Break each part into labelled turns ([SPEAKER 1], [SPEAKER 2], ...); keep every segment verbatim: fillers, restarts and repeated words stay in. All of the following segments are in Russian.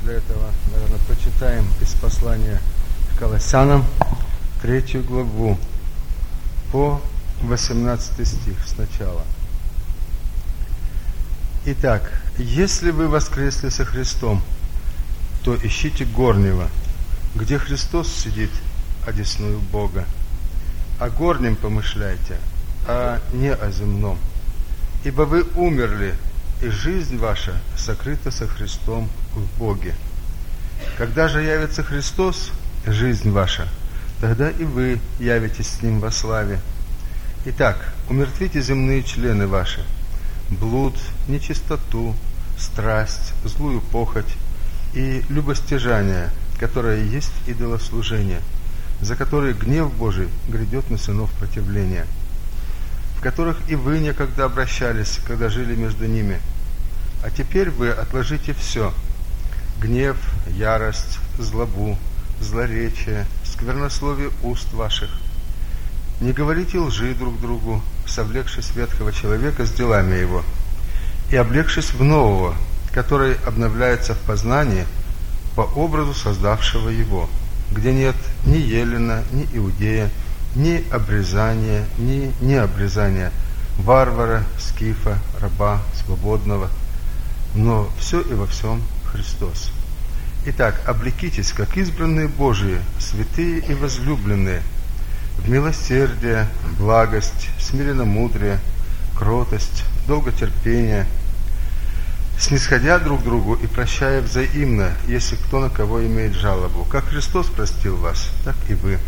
[SPEAKER 1] для этого, наверное, прочитаем из послания к Колоссянам, третью главу, по восемнадцатый стих сначала. Итак, если вы воскресли со Христом, то ищите горнего, где Христос сидит одесную Бога. О горнем помышляйте, а не о земном. Ибо вы умерли, и жизнь ваша сокрыта со Христом в Боге. Когда же явится Христос, жизнь ваша, тогда и вы явитесь с Ним во славе. Итак, умертвите земные члены ваши: блуд, нечистоту, страсть, злую похоть и любостяжание, которое есть идолослужение, за которые гнев Божий грядет на сынов противления, в которых и вы некогда обращались, когда жили между ними. А теперь вы отложите все: гнев, ярость, злобу, злоречие, сквернословие уст ваших. Не говорите лжи друг другу, совлекшись ветхого человека с делами его, и облегшись в нового, который обновляется в познании по образу создавшего его, где нет ни елена, ни иудея, ни обрезания, ни необрезания, варвара, скифа, раба, свободного, но все и во всем Христос. Итак, облекитесь, как избранные Божии, святые и возлюбленные, в милосердие, благость, смиренномудрие, кротость, долготерпение, снисходя друг другу и прощая взаимно, если кто на кого имеет жалобу. Как Христос простил вас, так и вы.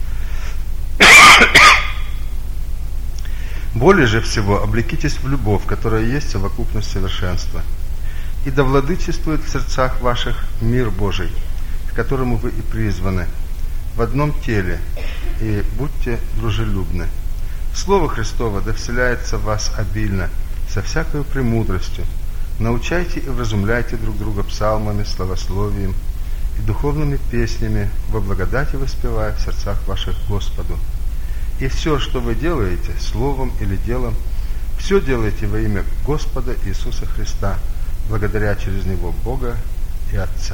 [SPEAKER 1] Более же всего облекитесь в любовь, которая есть совокупность совершенства. И да владычествует в сердцах ваших мир Божий, к которому вы и призваны, в одном теле, и будьте дружелюбны. Слово Христово да вселяется в вас обильно, со всякою премудростью. Научайте и вразумляйте друг друга псалмами, славословием и духовными песнями, во благодати воспевая в сердцах ваших Господу. И все, что вы делаете, словом или делом, все делайте во имя Господа Иисуса Христа, благодаря через Него Бога и Отца.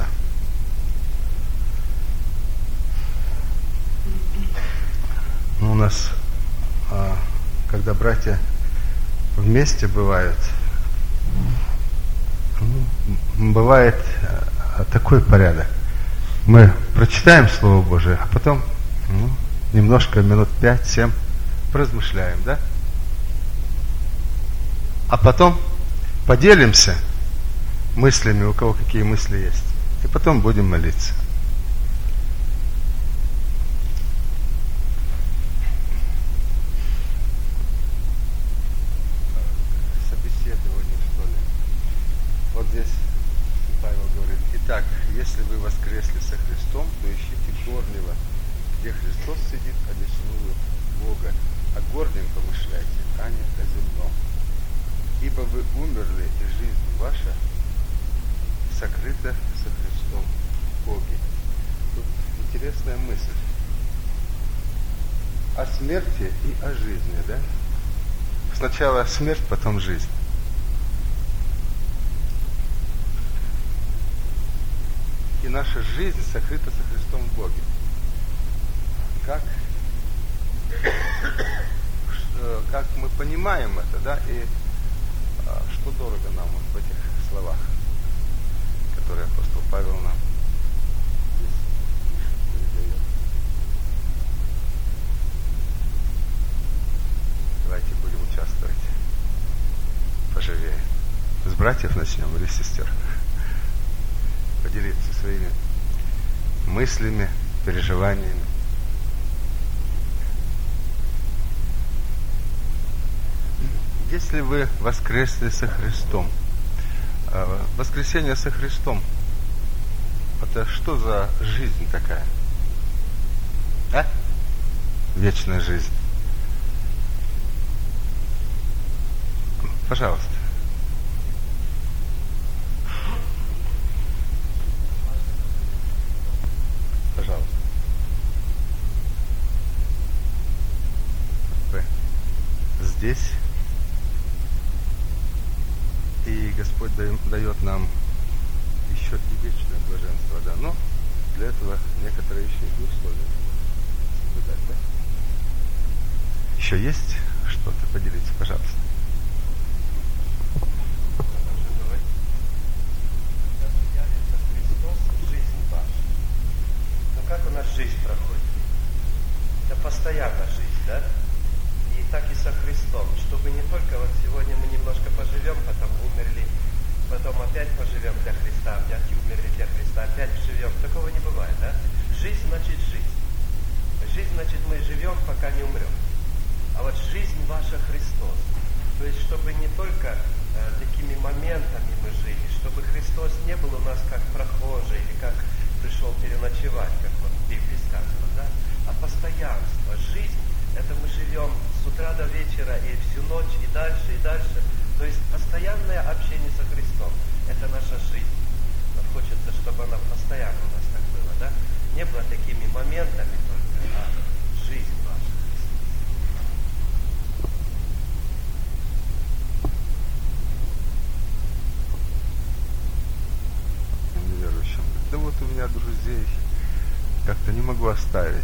[SPEAKER 1] Ну, у нас, а, когда братья вместе бывают, ну, бывает а, такой порядок. Мы прочитаем Слово Божие, а потом ну, немножко, минут пять-семь поразмышляем, да? А потом поделимся мыслями, у кого какие мысли есть, и потом будем молиться. Собеседование, что ли? Вот здесь Павел говорит: итак, если вы воскресли со Христом, то ищите горнего, где Христос сидит одесную Бога, о горнем помышляйте, а не о земном. Ибо вы умерли, и жизнь ваша сокрыта со Христом в Боге. Тут интересная мысль о смерти и о жизни, да? Сначала смерть, потом жизнь. И наша жизнь сокрыта со Христом в Боге. Как, как мы понимаем это, да, и что дорого нам вот в этих словах, которые апостол Павел нам здесь передает. Давайте будем участвовать поживее. С братьев начнем или с сестер? Поделиться своими мыслями, переживаниями. Если вы воскресли со Христом, воскресение со Христом, это что за жизнь такая? А? Вечная жизнь. Пожалуйста. Пожалуйста. Вы здесь. И Господь дает нам еще и вечное блаженство, да, но для этого некоторые еще и условия соблюдать, да? Еще есть что-то? Поделитесь, пожалуйста.
[SPEAKER 2] Как у нас жизнь проходит? Это постоянная жизнь, да? И так и со Христом, чтобы не только вот сегодня мы немножко поживем, потом умерли, потом опять поживем для Христа, опять умерли для Христа, опять живем. Такого не бывает, да? Жизнь значит жизнь. Жизнь значит мы живем, пока не умрем. А вот жизнь ваша Христос. То есть, чтобы не только э, такими моментами мы жили, чтобы Христос не был у нас как прохожий или как пришел переночевать, как вот в Библии сказано, да? А постоянство, жизнь, это мы живем с утра до вечера и всю ночь, и дальше, и дальше. То есть постоянное общение со Христом, это наша жизнь. Вот хочется, чтобы она постоянно у нас так было, да? Не было такими моментами только, а жизнь ваша.
[SPEAKER 1] Неверующим. Да вот у меня друзей как-то не могу оставить.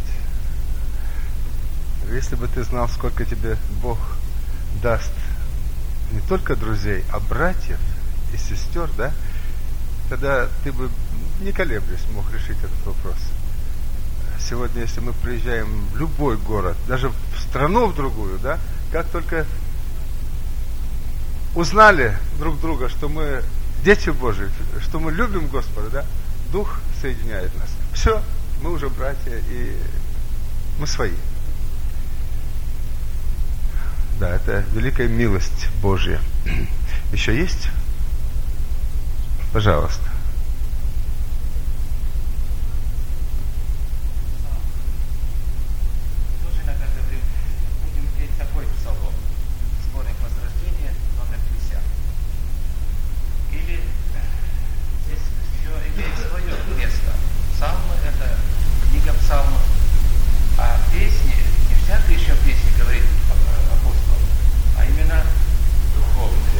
[SPEAKER 1] Если бы ты знал, сколько тебе Бог даст не только друзей, а братьев и сестер, да, тогда ты бы, не колеблясь, мог решить этот вопрос. Сегодня, если мы приезжаем в любой город, даже в страну в другую, да, как только узнали друг друга, что мы дети Божьи, что мы любим Господа, да, Дух соединяет нас. Все, мы уже братья, и мы свои. Да, это великая милость Божья. Еще есть? Пожалуйста.
[SPEAKER 3] Тоже иногда говорим, будем петь такой псалом. Сборник Возрождения, номер пятьдесят. Или здесь все имеет свое место. Псалмы — это книга псалмов. А песни, не всякая еще песни говорит апостол, а именно духовные.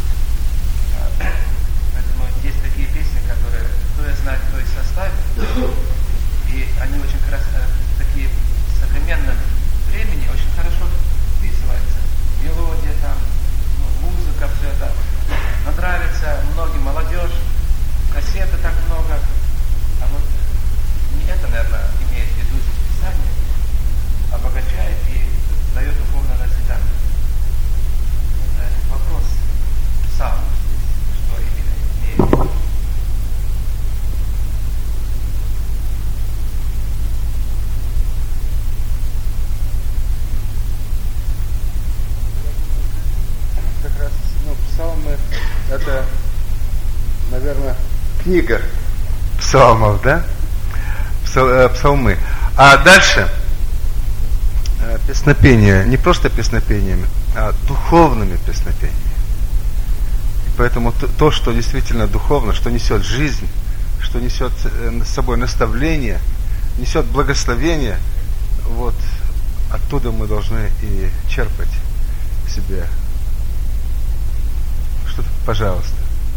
[SPEAKER 3] Поэтому есть такие песни, которые кто и знает, кто и составит. И они очень как раз такие в современном времени очень хорошо вписываются. Мелодия там, музыка, все это. Но нравится многим, молодежь, кассеты так много. А вот не это, наверное, имеет в виду Писание, обогащает и дает духовное назидание. Это вопрос сам, что именно имеет в виду.
[SPEAKER 1] Как раз, ну, псалмы — это, наверное, книга псалмов, да? Псалмы. А дальше песнопение, не просто песнопениями, а духовными песнопениями. И поэтому то, то, что действительно духовно, что несет жизнь, что несет с собой наставление, несет благословение, вот оттуда мы должны и черпать себе. Что-то, пожалуйста.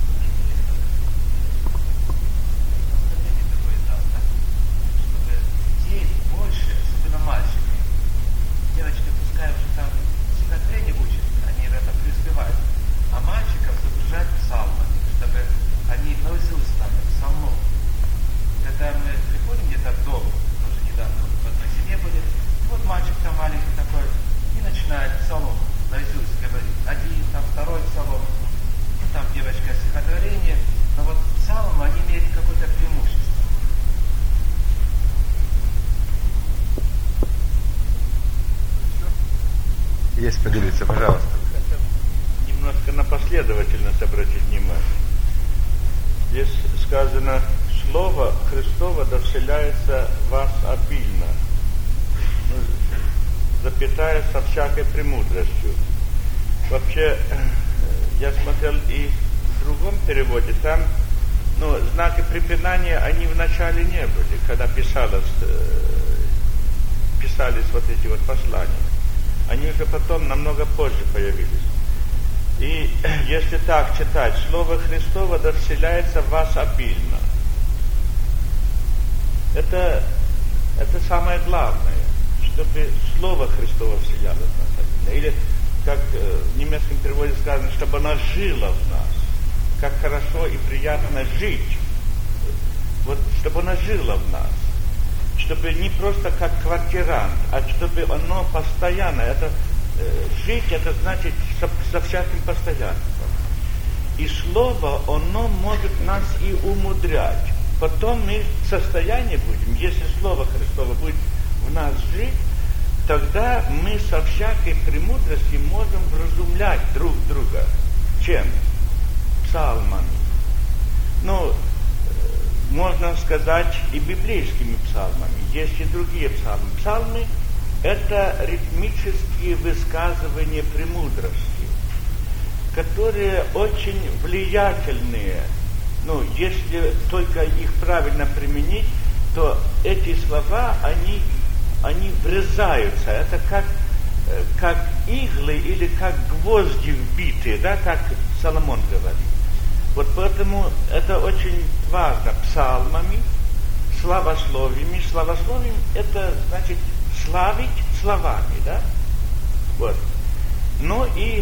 [SPEAKER 3] Девочки, пускай уже там стихотворение учат, они в это преуспевают. А мальчиков загружать псалмами, чтобы они наизусть знали псалмов. Когда мы приходим где-то в дом, тоже недавно в одной семье были, и вот мальчик там маленький такой, и начинает псалом наизусть говорить. Один, там второй псалом, ну там девочка стихотворение, но вот псалмы, они имеют какое-то преимущество.
[SPEAKER 1] Есть поделиться, пожалуйста.
[SPEAKER 4] Хотел немножко на последовательность обратить внимание. Здесь сказано, Слово Христово да вселяется в вас обильно, ну, запятая со всякой премудростью. Вообще, я смотрел и в другом переводе, там, ну, знаки препинания, они вначале не были, когда писалось, писались вот эти вот послания. Они уже потом намного позже появились. И если так читать, Слово Христово да вселяется в вас обильно. Это, это самое главное, чтобы Слово Христово вселялось в нас обильно. Или, как в немецком переводе сказано, чтобы оно жило в нас. Как хорошо и приятно жить. Вот, чтобы оно жило в нас. Чтобы не просто как квартирант, а чтобы оно постоянно, это э, жить, это значит со, со всяким постоянством. И Слово, оно может нас и умудрять. Потом мы в состоянии будем, если Слово Христово будет в нас жить, тогда мы со всякой премудростью можем вразумлять друг друга. Чем? Псалмами. Ну, можно сказать и библейскими псалмами. Есть и другие псалмы. Псалмы – это ритмические высказывания премудрости, которые очень влиятельные. Ну, если только их правильно применить, то эти слова, они, они врезаются. Это как, как иглы или как гвозди вбитые, да, как Соломон говорит. Вот поэтому это очень важно. Псалмами, славословиями. Славословием это значит славить словами, да? Вот. Ну и,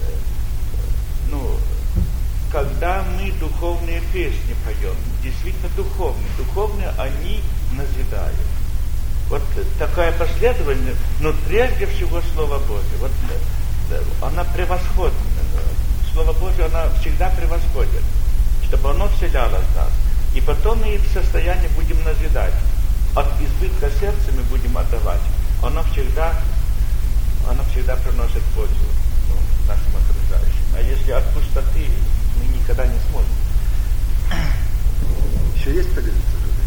[SPEAKER 4] ну, когда мы духовные песни поем, действительно духовные, духовные они назидают. Вот такая последовательность, но прежде всего Слово Божие. Вот она превосходна. Слово Божие, оно всегда превосходит, чтобы оно вселялось в нас. И потом мы в состоянии будем назидать. От избытка сердца мы будем отдавать. Оно всегда, оно всегда приносит пользу, ну, нашим окружающим. А если от пустоты, мы никогда не сможем.
[SPEAKER 1] Еще есть поделиться, Жуды?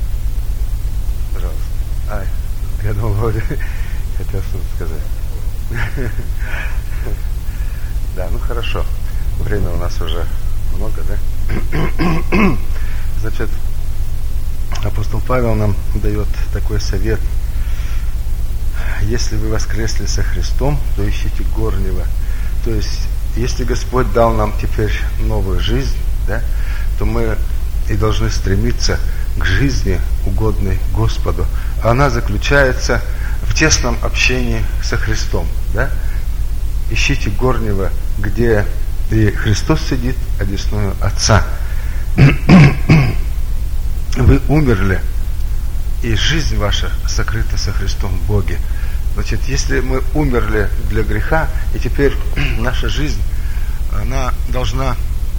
[SPEAKER 1] Пожалуйста. Ай, я думал, Володя хотел что-то сказать. Да, ну хорошо. Время у нас уже много, да? Значит, апостол Павел нам дает такой совет. Если вы воскресли со Христом, то ищите горнего. То есть, если Господь дал нам теперь новую жизнь, да, то мы и должны стремиться к жизни, угодной Господу. Она заключается в тесном общении со Христом, да? Ищите горнего, где и Христос сидит одесную Отца. Вы умерли, и жизнь ваша сокрыта со Христом в Боге. Значит, если мы умерли для греха, и теперь наша жизнь, она должна,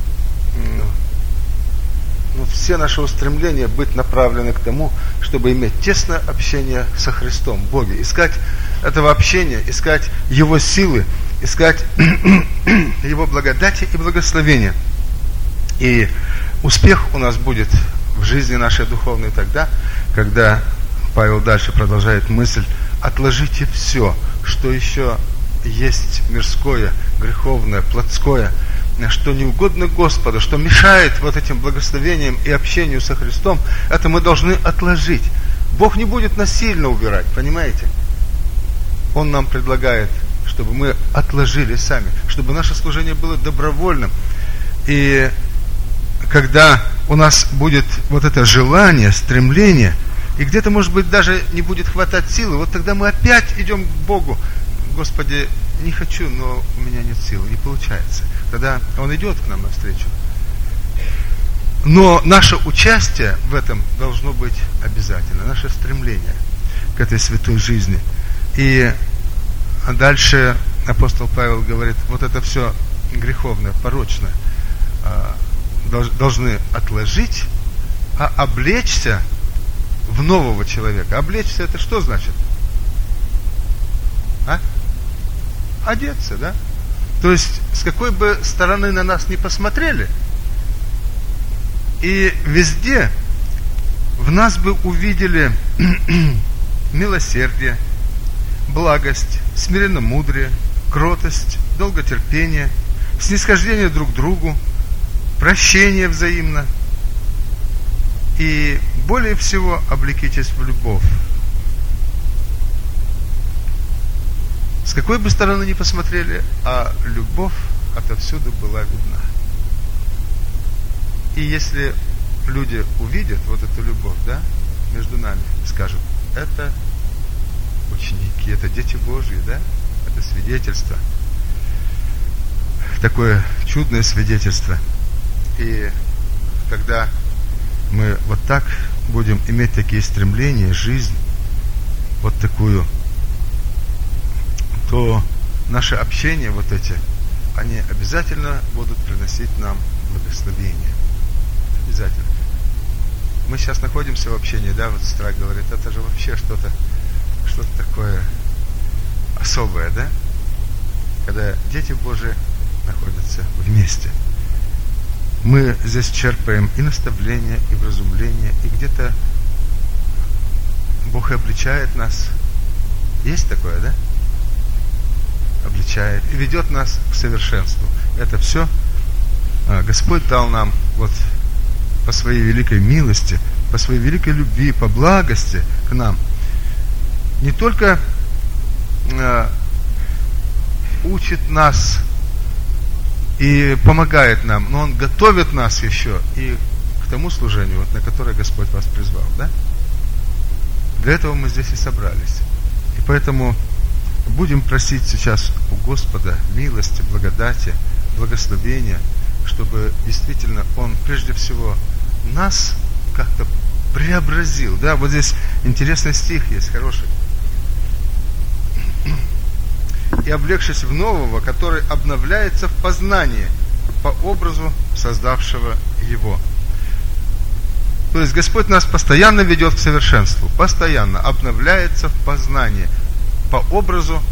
[SPEAKER 1] ну, все наши устремления быть направлены к тому, чтобы иметь тесное общение со Христом в Боге. Искать этого общения, искать Его силы, искать Его благодати и благословения. И успех у нас будет в жизни нашей духовной тогда, когда Павел дальше продолжает мысль: отложите все, что еще есть мирское, греховное, плотское, что не угодно Господу, что мешает вот этим благословениям и общению со Христом, это мы должны отложить. Бог не будет насильно убирать, понимаете? Он нам предлагает, чтобы мы отложили сами, чтобы наше служение было добровольным. И когда у нас будет вот это желание, стремление, и где-то, может быть, даже не будет хватать силы, вот тогда мы опять идем к Богу. Господи, не хочу, но у меня нет силы, не получается. Тогда Он идет к нам навстречу. Но наше участие в этом должно быть обязательно, наше стремление к этой святой жизни. И дальше апостол Павел говорит, вот это все греховное, порочное должны отложить, а облечься в нового человека. Облечься — это что значит? А? Одеться, да? То есть, с какой бы стороны на нас ни посмотрели, и везде в нас бы увидели милосердие, благость, смиренномудрие, кротость, долготерпение, снисхождение друг к другу, прощение взаимно. И более всего облекитесь в любовь. С какой бы стороны ни посмотрели, а любовь отовсюду была видна. И если люди увидят вот эту любовь, да, между нами, скажут, это ученики, это дети Божьи, да, это свидетельство, такое чудное свидетельство. И когда мы вот так будем иметь такие стремления, жизнь вот такую, то наши общения вот эти, они обязательно будут приносить нам благословение. Обязательно. Мы сейчас находимся в общении, да, вот сестра говорит, это же вообще что-то, что-то такое особое, да? Когда дети Божии находятся вместе. Мы здесь черпаем и наставление, и вразумление, и где-то Бог обличает нас. Есть такое, да? Обличает и ведет нас к совершенству. Это все Господь дал нам вот по своей великой милости, по своей великой любви, по благости к нам. Не только э, учит нас и помогает нам, но Он готовит нас еще и к тому служению, вот, на которое Господь вас призвал, да? Для этого мы здесь и собрались. И поэтому будем просить сейчас у Господа милости, благодати, благословения, чтобы действительно Он прежде всего нас как-то преобразил. Да, вот здесь интересный стих есть, хороший. И облегшись в нового, который обновляется в познании по образу создавшего его. То есть Господь нас постоянно ведет к совершенству, постоянно обновляется в познании по образу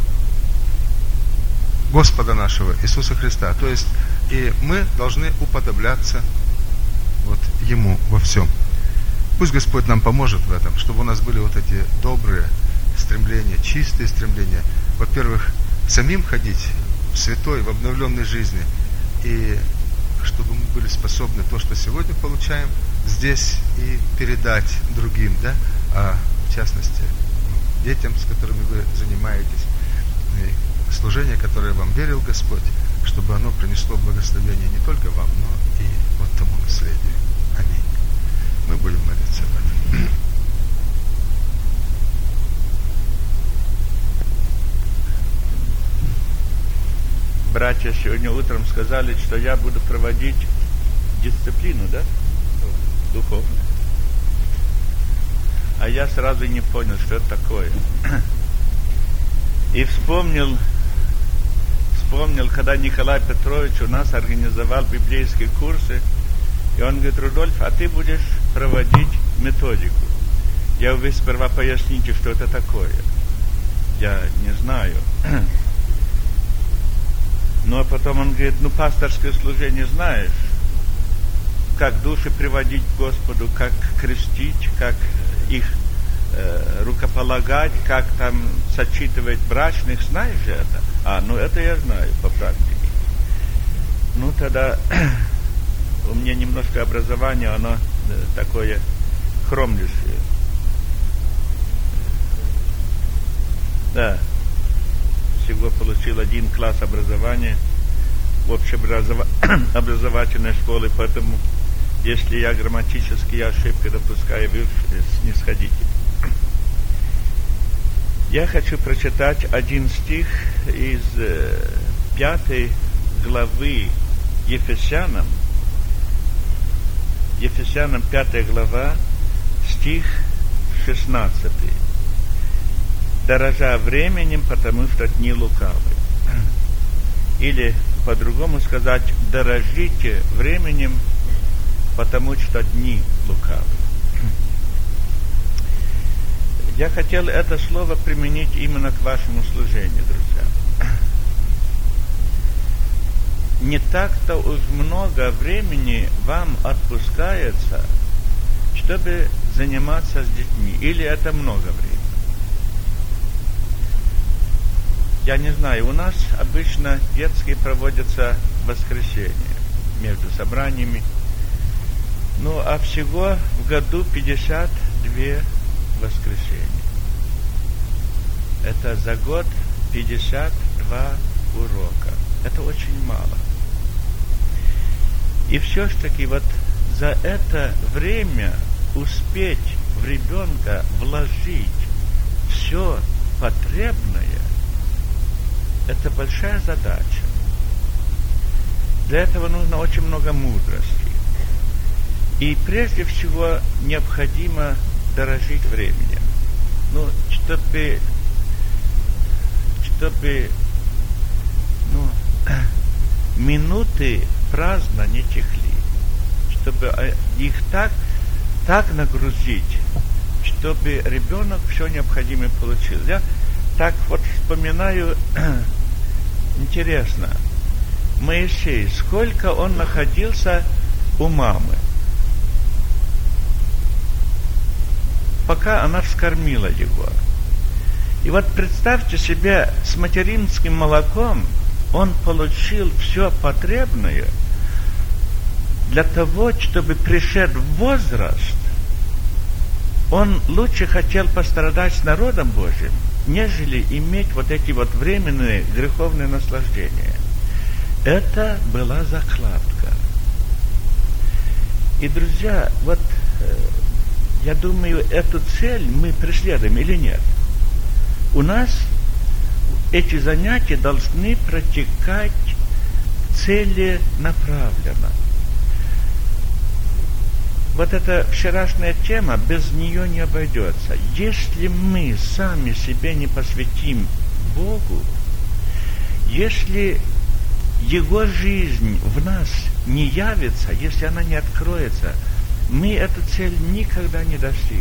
[SPEAKER 1] Господа нашего Иисуса Христа. То есть и мы должны уподобляться вот Ему во всем. Пусть Господь нам поможет в этом, чтобы у нас были вот эти добрые стремления, чистые стремления. Во-первых, самим ходить в святой, в обновленной жизни, и чтобы мы были способны то, что сегодня получаем здесь, и передать другим, да, а в частности детям, с которыми вы занимаетесь, и служение, которое вам верил Господь, чтобы оно принесло благословение не только вам, но и вот тому наследию. Аминь. Мы будем молиться об этом.
[SPEAKER 4] Братья сегодня утром сказали, что я буду проводить дисциплину, да? Духовную. А я сразу не понял, что это такое. И вспомнил, вспомнил, когда Николай Петрович у нас организовал библейские курсы, и он говорит: Рудольф, а ты будешь проводить методику. Я говорю: вы сперва поясните, что это такое. Я не знаю. Ну, а потом он говорит: ну, пасторское служение знаешь, как души приводить к Господу, как крестить, как их э, рукополагать, как там сочетывать брачных, знаешь же это? А, ну, это я знаю по практике. Ну, тогда у меня немножко образование, оно э, такое хромлющее. Да. Всего получил один класс образования в общеобразовательной школе, поэтому если я грамматические ошибки допускаю, вы снисходите. Я хочу прочитать один стих из э, пятой главы Ефесянам. Ефесянам пятая глава, стих шестнадцатый. Дорожа временем, потому что дни лукавы. Или, по-другому сказать, дорожите временем, потому что дни лукавы. Я хотел это слово применить именно к вашему служению, друзья. Не так-то уж много времени вам отпускается, чтобы заниматься с детьми. Или это много времени? Я не знаю, у нас обычно детские проводятся в воскресенье между собраниями. Ну, а всего в году пятьдесят два воскресенья. Это за год пятьдесят два урока. Это очень мало. И все-таки вот за это время успеть в ребенка вложить все потребное, это большая задача. Для этого нужно очень много мудрости. И прежде всего необходимо дорожить временем. Ну, чтобы, чтобы ну, минуты праздно не текли, чтобы их так, так нагрузить, чтобы ребенок все необходимое получил. Я так вот вспоминаю, интересно, Моисей, сколько он находился у мамы, пока она вскормила его. И вот представьте себе, с материнским молоком он получил все потребное для того, чтобы, пришед в возраст, он лучше хотел пострадать с народом Божьим, нежели иметь вот эти вот временные греховные наслаждения. Это была закладка. И, друзья, вот я думаю, эту цель мы преследуем или нет? У нас эти занятия должны протекать целенаправленно. Вот эта вчерашняя тема, без нее не обойдется. Если мы сами себе не посвятим Богу, если Его жизнь в нас не явится, если она не откроется, мы эту цель никогда не достигнем.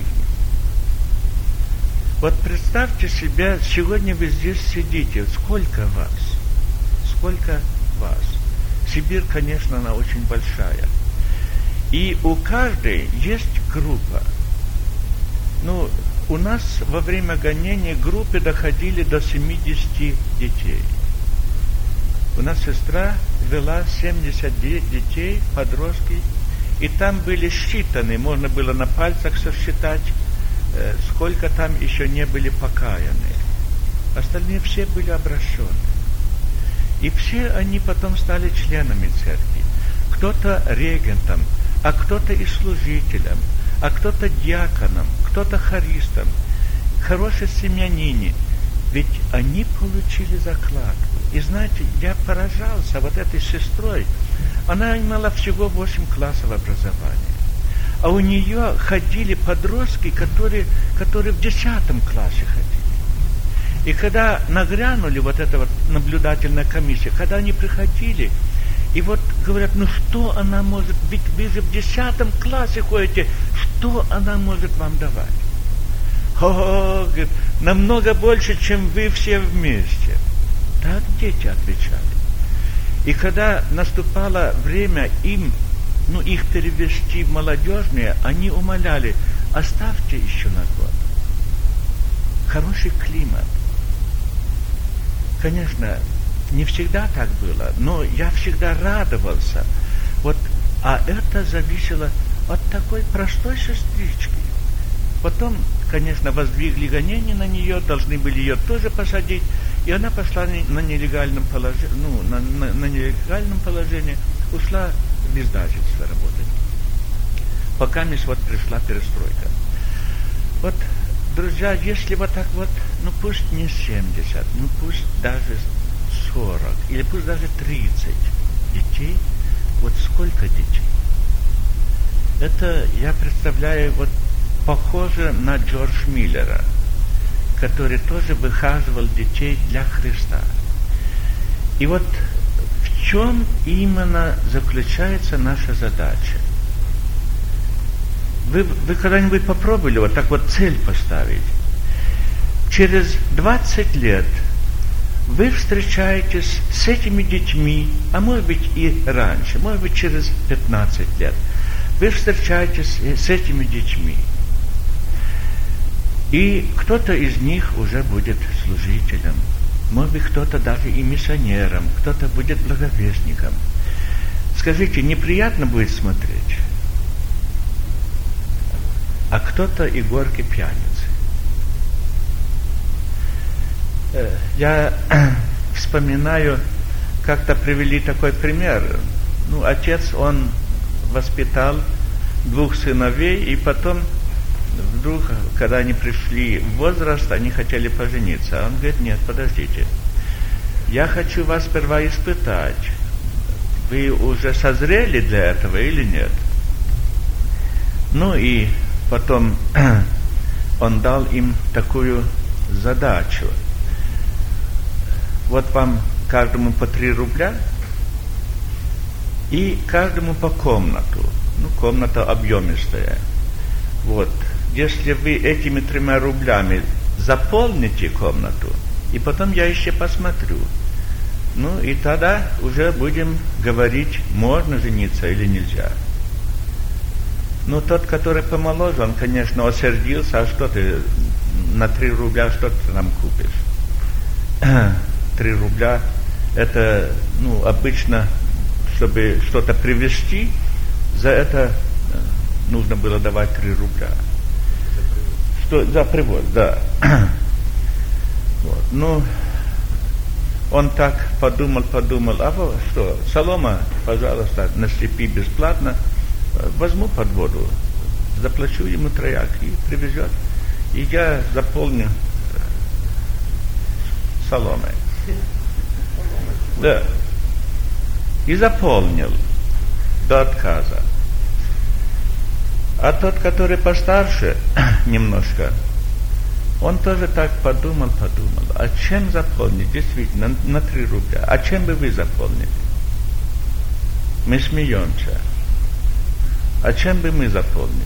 [SPEAKER 4] Вот представьте себе, сегодня вы здесь сидите, сколько вас? Сколько вас? Сибирь, конечно, она очень большая. И у каждой есть группа. Ну, у нас во время гонения группы доходили до семидесяти детей. У нас сестра вела семьдесят девять детей, подростки, и там были считаны, можно было на пальцах сосчитать, э, сколько там еще не были покаяны. Остальные все были обращены. И все они потом стали членами церкви. Кто-то регентом, а кто-то и служителем, а кто-то диаконом, кто-то хористом, хорошие семьянине. Ведь они получили закладку. И знаете, я поражался вот этой сестрой. Она имела всего восемь классов образования. А у нее ходили подростки, которые, которые в десятом классе ходили. И когда нагрянули вот эта вот наблюдательная комиссия, когда они приходили, и вот говорят, ну что она может, ведь вы же в десятом классе ходите, что она может вам давать? О, говорит, намного больше, чем вы все вместе. Так дети отвечали. И когда наступало время им, ну, их перевести в молодежные, они умоляли, оставьте еще на год. Хороший климат. Конечно, не всегда так было, но я всегда радовался. Вот, а это зависело от такой простой сестрички. Потом, конечно, воздвигли гонения на нее, должны были ее тоже посадить, и она пошла на нелегальном положении, ну, на, на, на нелегальном положении, ушла в издательство работать. Пока мисс вот пришла перестройка. Вот, друзья, если вот так вот, ну пусть не семьдесят, ну пусть даже сорок, или пусть даже тридцать детей, вот сколько детей? Это, я представляю, вот похоже на Джордж Миллера, который тоже выхаживал детей для Христа. И вот в чем именно заключается наша задача? Вы, вы когда-нибудь попробовали вот так вот цель поставить? Через двадцать лет вы встречаетесь с этими детьми, а может быть и раньше, может быть через пятнадцать лет, вы встречаетесь с этими детьми. И кто-то из них уже будет служителем, может быть, кто-то даже и миссионером, кто-то будет благовестником. Скажите, неприятно будет смотреть? А кто-то и горький пьяницы. Я вспоминаю, как-то привели такой пример. ну, отец, он воспитал двух сыновей, и потом вдруг, когда они пришли в возраст, они хотели пожениться. А он говорит, нет, подождите, я хочу вас сперва испытать. Вы уже созрели для этого или нет? Ну и потом он дал им такую задачу. Вот вам каждому по три рубля и каждому по комнату. Ну, комната объемистая. Вот. Если вы этими тремя рублями заполните комнату, и потом я еще посмотрю. Ну, и тогда уже будем говорить, можно жениться или нельзя. Ну, тот, который помоложе, он, конечно, осердился, а что ты на три рубля, что ты нам купишь? Три рубля, это, ну, обычно, чтобы что-то привезти, за это нужно было давать три рубля. Что, за привоз, да. Вот. Ну, он так подумал, подумал, а вот что, солома, пожалуйста, насыпи бесплатно, возьму под воду, заплачу ему трояк и привезет, и я заполню соломой. Да. И заполнил до отказа. А тот, который постарше немножко, он тоже так подумал, подумал, а чем заполнить, действительно, на, на три рубля, а чем бы вы заполнили? Мы смеемся. А чем бы мы заполнили?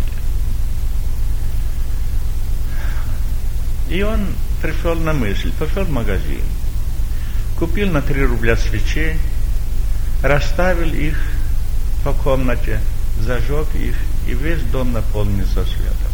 [SPEAKER 4] И он пришел на мысль, пошел в магазин, купил на три рубля свечей, расставил их по комнате, зажег их, и весь дом наполнился светом.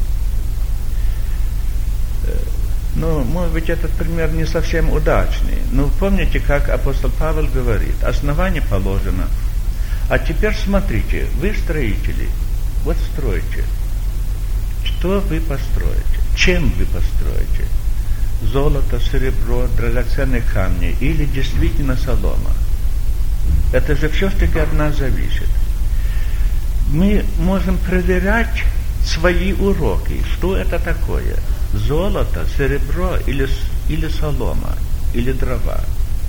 [SPEAKER 4] Ну, может быть, этот пример не совсем удачный, но помните, как апостол Павел говорит, основание положено, а теперь смотрите, вы строители, вот стройте. Что вы построите? Чем вы построите? Золото, серебро, драгоценные камни или действительно солома? Это же все-таки от нас зависит. Мы можем проверять свои уроки. Что это такое? Золото, серебро или, или солома, или дрова.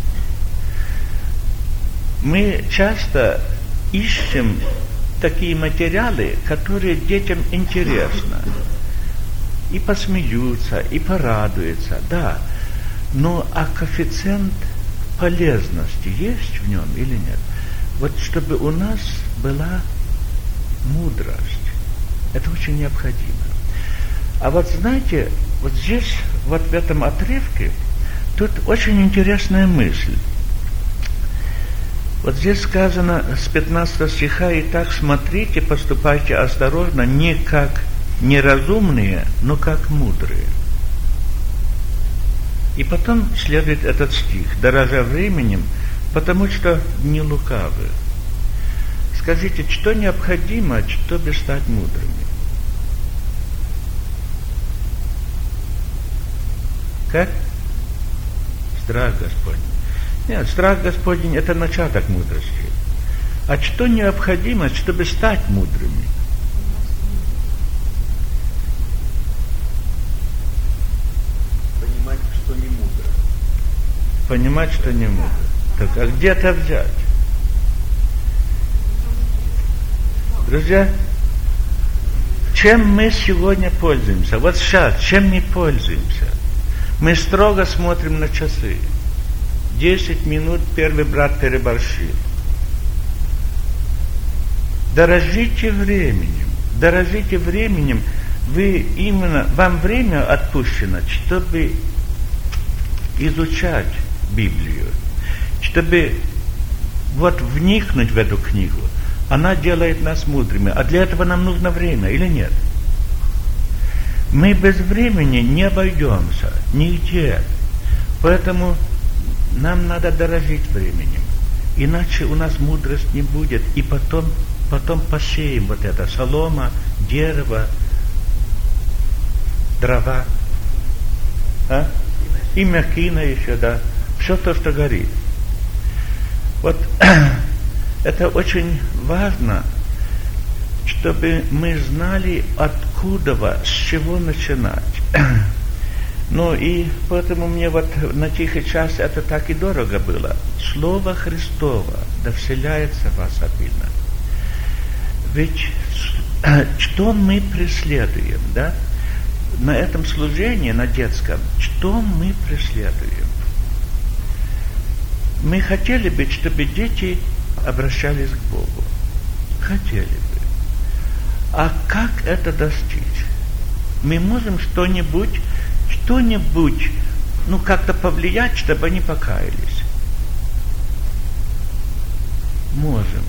[SPEAKER 4] Мы часто ищем такие материалы, которые детям интересны. И посмеются, и порадуются, да. Но а коэффициент полезности есть в нем или нет? Вот чтобы у нас была мудрость. Это очень необходимо. А вот знаете, вот здесь, вот в этом отрывке, тут очень интересная мысль. Вот здесь сказано с пятнадцатого стиха: «Итак, смотрите, поступайте осторожно, не как неразумные, но как мудрые». И потом следует этот стих: «Дорожа временем, потому что не лукавы». Скажите, что необходимо, чтобы стать мудрыми? Как? Страх Господень. Нет, страх Господень – это начаток мудрости. А что необходимо, чтобы стать мудрыми?
[SPEAKER 1] Понимать, что не мудро.
[SPEAKER 4] Понимать, что не мудро. Так, а где это взять? Друзья, чем мы сегодня пользуемся? Вот сейчас, чем мы пользуемся? Мы строго смотрим на часы. Десять минут первый брат переборщил. Дорожите временем. Дорожите временем. Вы именно, вам время отпущено, чтобы изучать Библию, чтобы вот вникнуть в эту книгу. Она делает нас мудрыми. А для этого нам нужно время, или нет? Мы без времени не обойдемся нигде. Поэтому нам надо дорожить временем. Иначе у нас мудрость не будет. И потом, потом посеем вот это: солома, дерево, дрова. А? И мякина еще, да. Все то, что горит. Вот
[SPEAKER 5] это очень важно, чтобы мы знали, откуда, с чего начинать. Ну и поэтому мне вот на тихий час это так и дорого было. Слово Христово да вселяется в вас обильно. Ведь что мы преследуем, да? На этом служении, на детском, что мы преследуем? Мы хотели бы, чтобы дети обращались к Богу. Хотели бы. А как это достичь? Мы можем что-нибудь, что-нибудь, ну, как-то повлиять, чтобы они покаялись? Можем.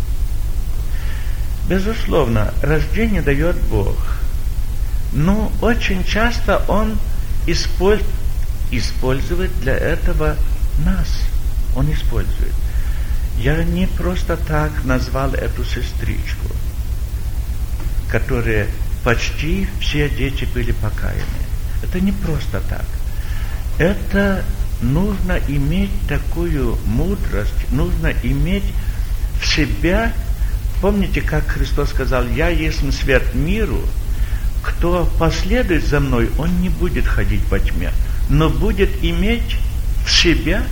[SPEAKER 5] Безусловно, рождение дает Бог. Но очень часто Он использует, использует для этого нас. Он использует. Я не просто так назвал эту сестричку, которая почти все дети были покаяны. Это не просто так. Это нужно иметь такую мудрость, нужно иметь в себя. Помните, как Христос сказал: «Я есть свет миру, кто последует за мной, он не будет ходить во тьме, но будет иметь в себе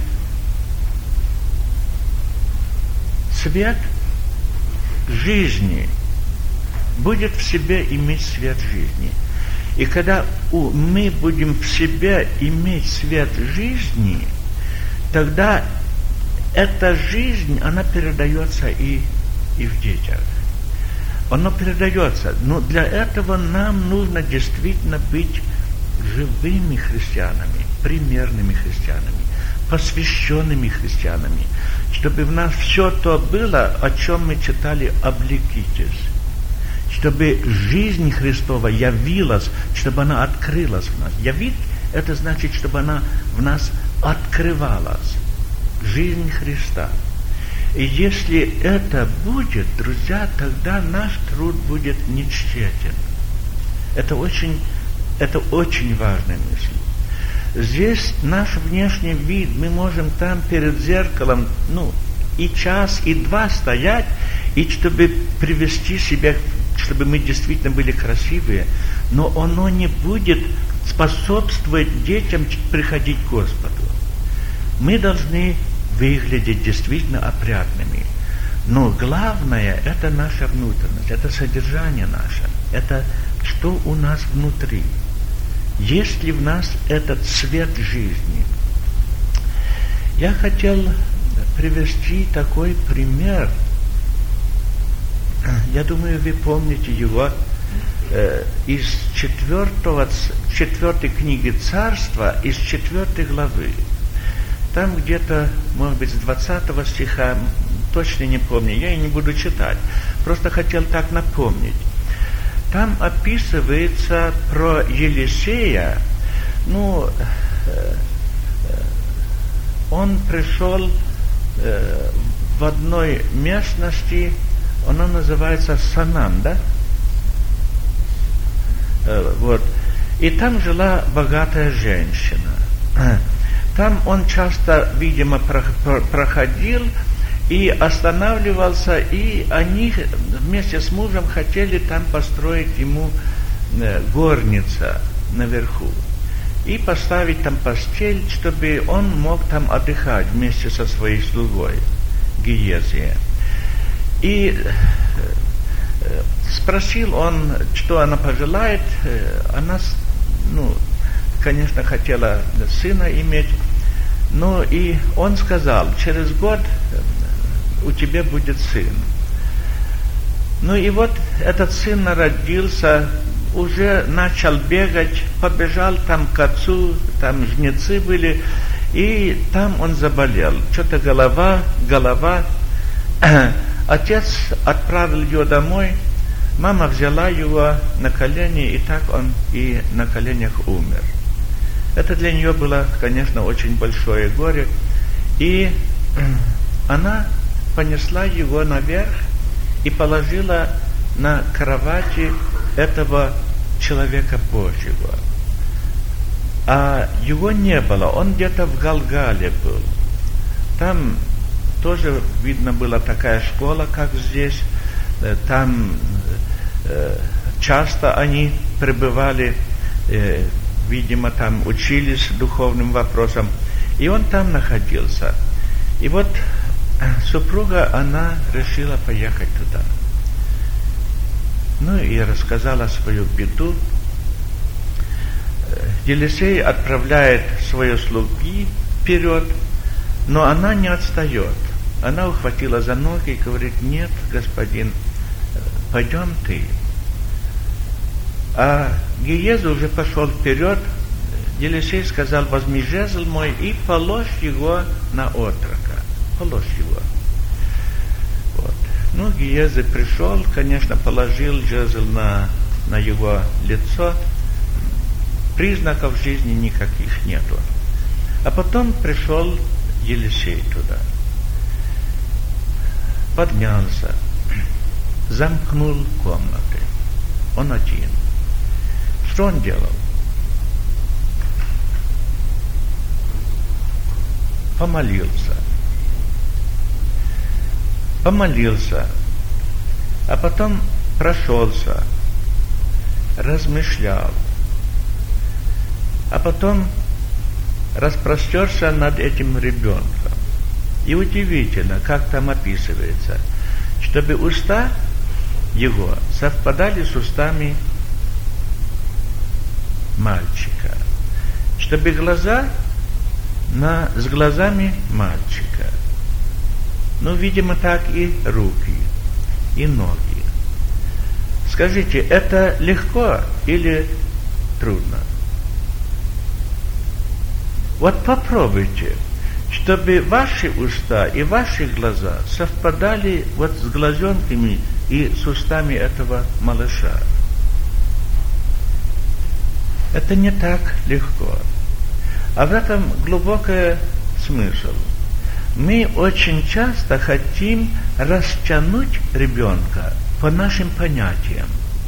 [SPEAKER 5] свет жизни». Будет в себе иметь свет жизни. И когда мы будем в себе иметь свет жизни, тогда эта жизнь, она передается и, и в детях. Оно передается. Но для этого нам нужно действительно быть живыми христианами, примерными христианами, посвященными христианами, чтобы в нас все то было, о чем мы читали: «облекитесь». Чтобы жизнь Христова явилась, чтобы она открылась в нас. Явить – это значит, чтобы она в нас открывалась. Жизнь Христа. И если это будет, друзья, тогда наш труд будет ничтожен. Это очень, это очень важная мысль. Здесь наш внешний вид, мы можем там перед зеркалом, ну, и час, и два стоять, и чтобы привести себя, чтобы мы действительно были красивые, но оно не будет способствовать детям приходить к Господу. Мы должны выглядеть действительно опрятными. Но главное – это наша внутренность, это содержание наше, это что у нас внутри. Есть ли в нас этот свет жизни? Я хотел привести такой пример. Я думаю, вы помните его э, из четвертого, четвертой книги Царства, из четвертой главы. Там где-то, может быть, с двадцатого стиха, точно не помню, я и не буду читать. Просто хотел так напомнить. Там описывается про Елисея. Ну, э, э, он пришел э, в одной местности, она называется Санан, да? Э, вот. И там жила богатая женщина. Там он часто, видимо, проходил и останавливался, и они вместе с мужем хотели там построить ему горницу наверху и поставить там постель, чтобы он мог там отдыхать вместе со своей слугой Гиезией. И спросил он, что она пожелает. Она, ну, конечно, хотела сына иметь, но и он сказал: через год у тебя будет сын. Ну и вот этот сын народился, уже начал бегать, побежал там к отцу, там жнецы были, и там он заболел. Что-то голова, голова. Отец отправил ее домой, мама взяла его на колени, и так он и на коленях умер. Это для нее было, конечно, очень большое горе. И она понесла его наверх и положила на кровати этого человека Божьего. А его не было, он где-то в Галгале был. Там тоже, видно, была такая школа, как здесь. Там часто они пребывали, видимо, там учились духовным вопросам. И он там находился. И вот супруга, она решила поехать туда. Ну и рассказала свою беду. Елисей отправляет свои слуги вперед, но она не отстает. Она ухватила за ноги и говорит: нет, господин, пойдем ты. А Гиези уже пошел вперед. Елисей сказал: возьми жезл мой и положь его на отрока. Положь его. Вот. Ну, Гиези пришел, конечно, положил жезл на, на его лицо. Признаков жизни никаких нету. А потом пришел Елисей туда. Поднялся. Замкнул комнаты. Он один. Что он делал? Помолился. Помолился. А потом прошелся. Размышлял. А потом распростерся над этим ребенком. И удивительно, как там описывается, чтобы уста его совпадали с устами мальчика, чтобы глаза на, с глазами мальчика. Ну, видимо, так и руки, и ноги. Скажите, это легко или трудно? Вот попробуйте, чтобы ваши уста и ваши глаза совпадали вот с глазенками и с устами этого малыша. Это не так легко. А в этом глубокий смысл. Мы очень часто хотим растянуть ребенка по нашим понятиям.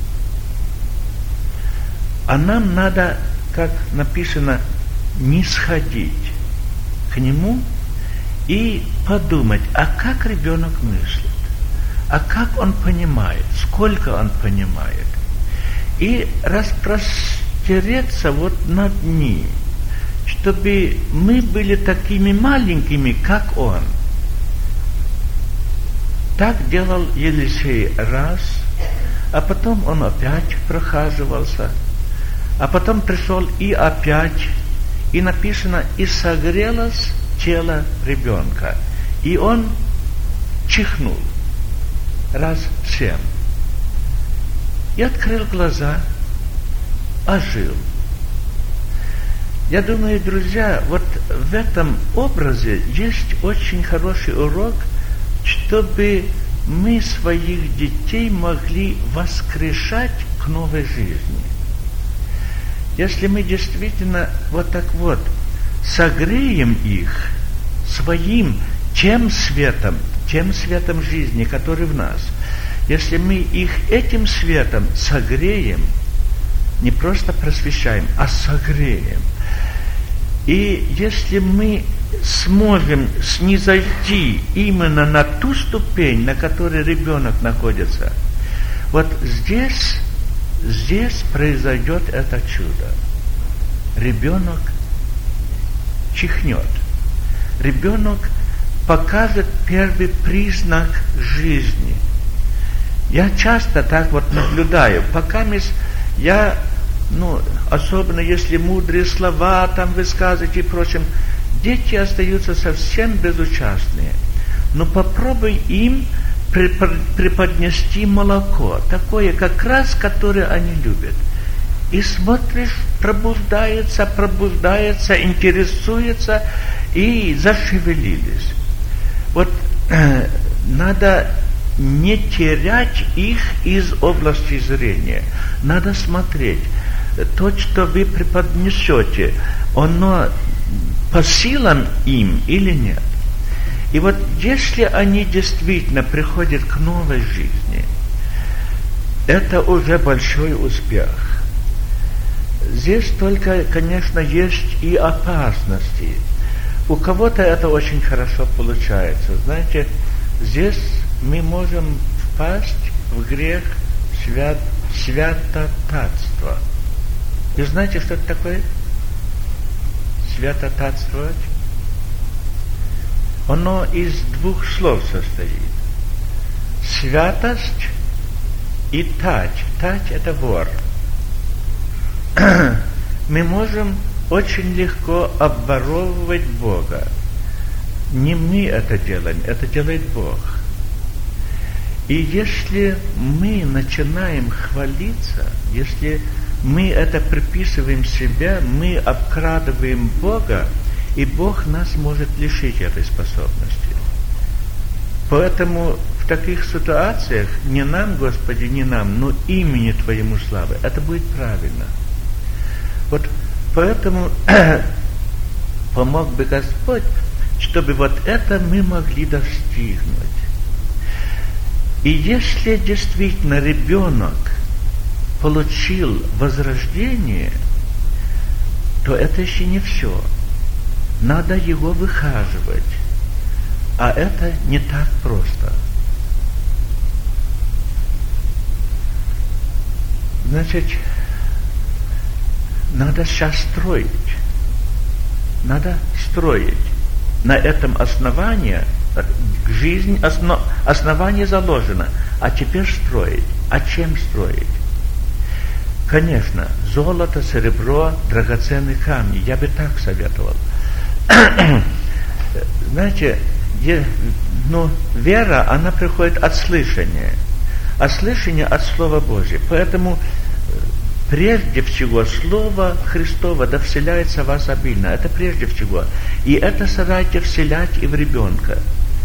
[SPEAKER 5] А нам надо, как написано, не сходить к нему и подумать, а как ребенок мыслит, а как он понимает, сколько он понимает, и распростереться вот над ним, чтобы мы были такими маленькими, как он. Так делал Елисей раз, а потом он опять прохаживался, а потом пришел и опять. И написано: и согрелось тело ребенка. И он чихнул раз семь. И открыл глаза, ожил. Я думаю, друзья, вот в этом образе есть очень хороший урок, чтобы мы своих детей могли воскрешать к новой жизни. Если мы действительно вот так вот согреем их своим тем светом, тем светом жизни, который в нас, если мы их этим светом согреем, не просто просвещаем, а согреем, и если мы сможем снизойти именно на ту ступень, на которой ребенок находится, вот здесь Здесь произойдет это чудо. Ребенок чихнет. Ребенок покажет первый признак жизни. Я часто так вот наблюдаю. Пока я, ну, особенно если мудрые слова там высказывать и прочим, дети остаются совсем безучастные. Но попробуй им преподнести молоко, такое как раз, которое они любят. И смотришь, пробуждается, пробуждается, интересуется, и зашевелились. Вот э, надо не терять их из области зрения. Надо смотреть, то, что вы преподнесете, оно по силам им или нет. И вот если они действительно приходят к новой жизни, это уже большой успех. Здесь только, конечно, есть и опасности. у кого-то это очень хорошо получается. Знаете, здесь мы можем впасть в грех свят, святотатства. Вы знаете, что это такое? Святотатствовать? Оно из двух слов состоит. Святость и тать. Тать – это вор. Мы можем очень легко обворовывать Бога. Не мы это делаем, это делает Бог. И если мы начинаем хвалиться, если мы это приписываем себе, мы обкрадываем Бога, и Бог нас может лишить этой способности. Поэтому в таких ситуациях не нам, Господи, не нам, но имени Твоему славы. Это будет правильно. Вот поэтому помог бы Господь, чтобы вот это мы могли достигнуть. И если действительно ребенок получил возрождение, то это еще не все. Надо его выхаживать. А это не так просто. Значит, надо сейчас строить. Надо строить. На этом основании жизнь, основ, основание заложено. А теперь строить. А чем строить? Конечно, золото, серебро, драгоценные камни. Я бы так советовал. Знаете, е, ну, вера, она приходит от слышания. А слышание от Слова Божьего. Поэтому прежде всего Слово Христово да вселяется в вас обильно. Это прежде всего. И это старайтесь вселять и в ребенка.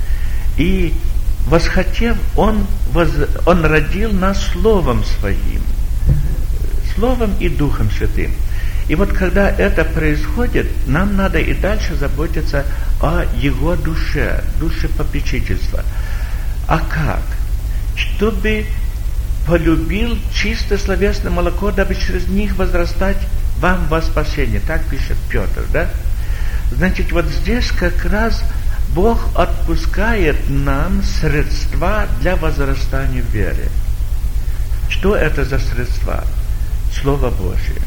[SPEAKER 5] И восхотев, Он, воз, он родил нас Словом Своим. Словом и Духом Святым. И вот когда это происходит, нам надо и дальше заботиться о Его душе, душепопечительства. А как? Чтобы полюбил чисто словесное молоко, дабы через них возрастать вам во спасение. Так пишет Петр, да? Значит, вот здесь как раз Бог отпускает нам средства для возрастания в вере. Что это за средства? Слово Божие.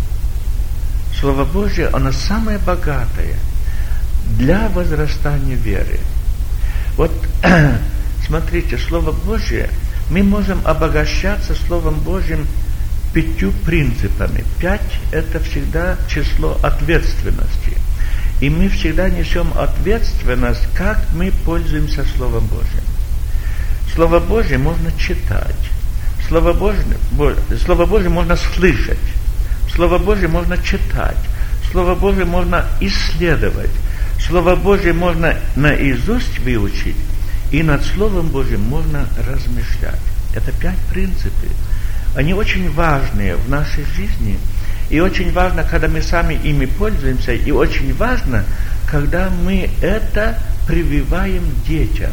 [SPEAKER 5] Слово Божие, оно самое богатое для возрастания веры. Вот, смотрите, Слово Божие, мы можем обогащаться Словом Божьим пятью принципами. Пять – это всегда число ответственности. И мы всегда несем ответственность, как мы пользуемся Словом Божьим. Слово Божие можно читать. Слово Божие, Слово Божие можно слышать. Слово Божие можно читать. Слово Божие можно исследовать. Слово Божие можно наизусть выучить. И над Словом Божьим можно размышлять. Это пять принципов. Они очень важные в нашей жизни. И очень важно, когда мы сами ими пользуемся. И очень важно, когда мы это прививаем детям.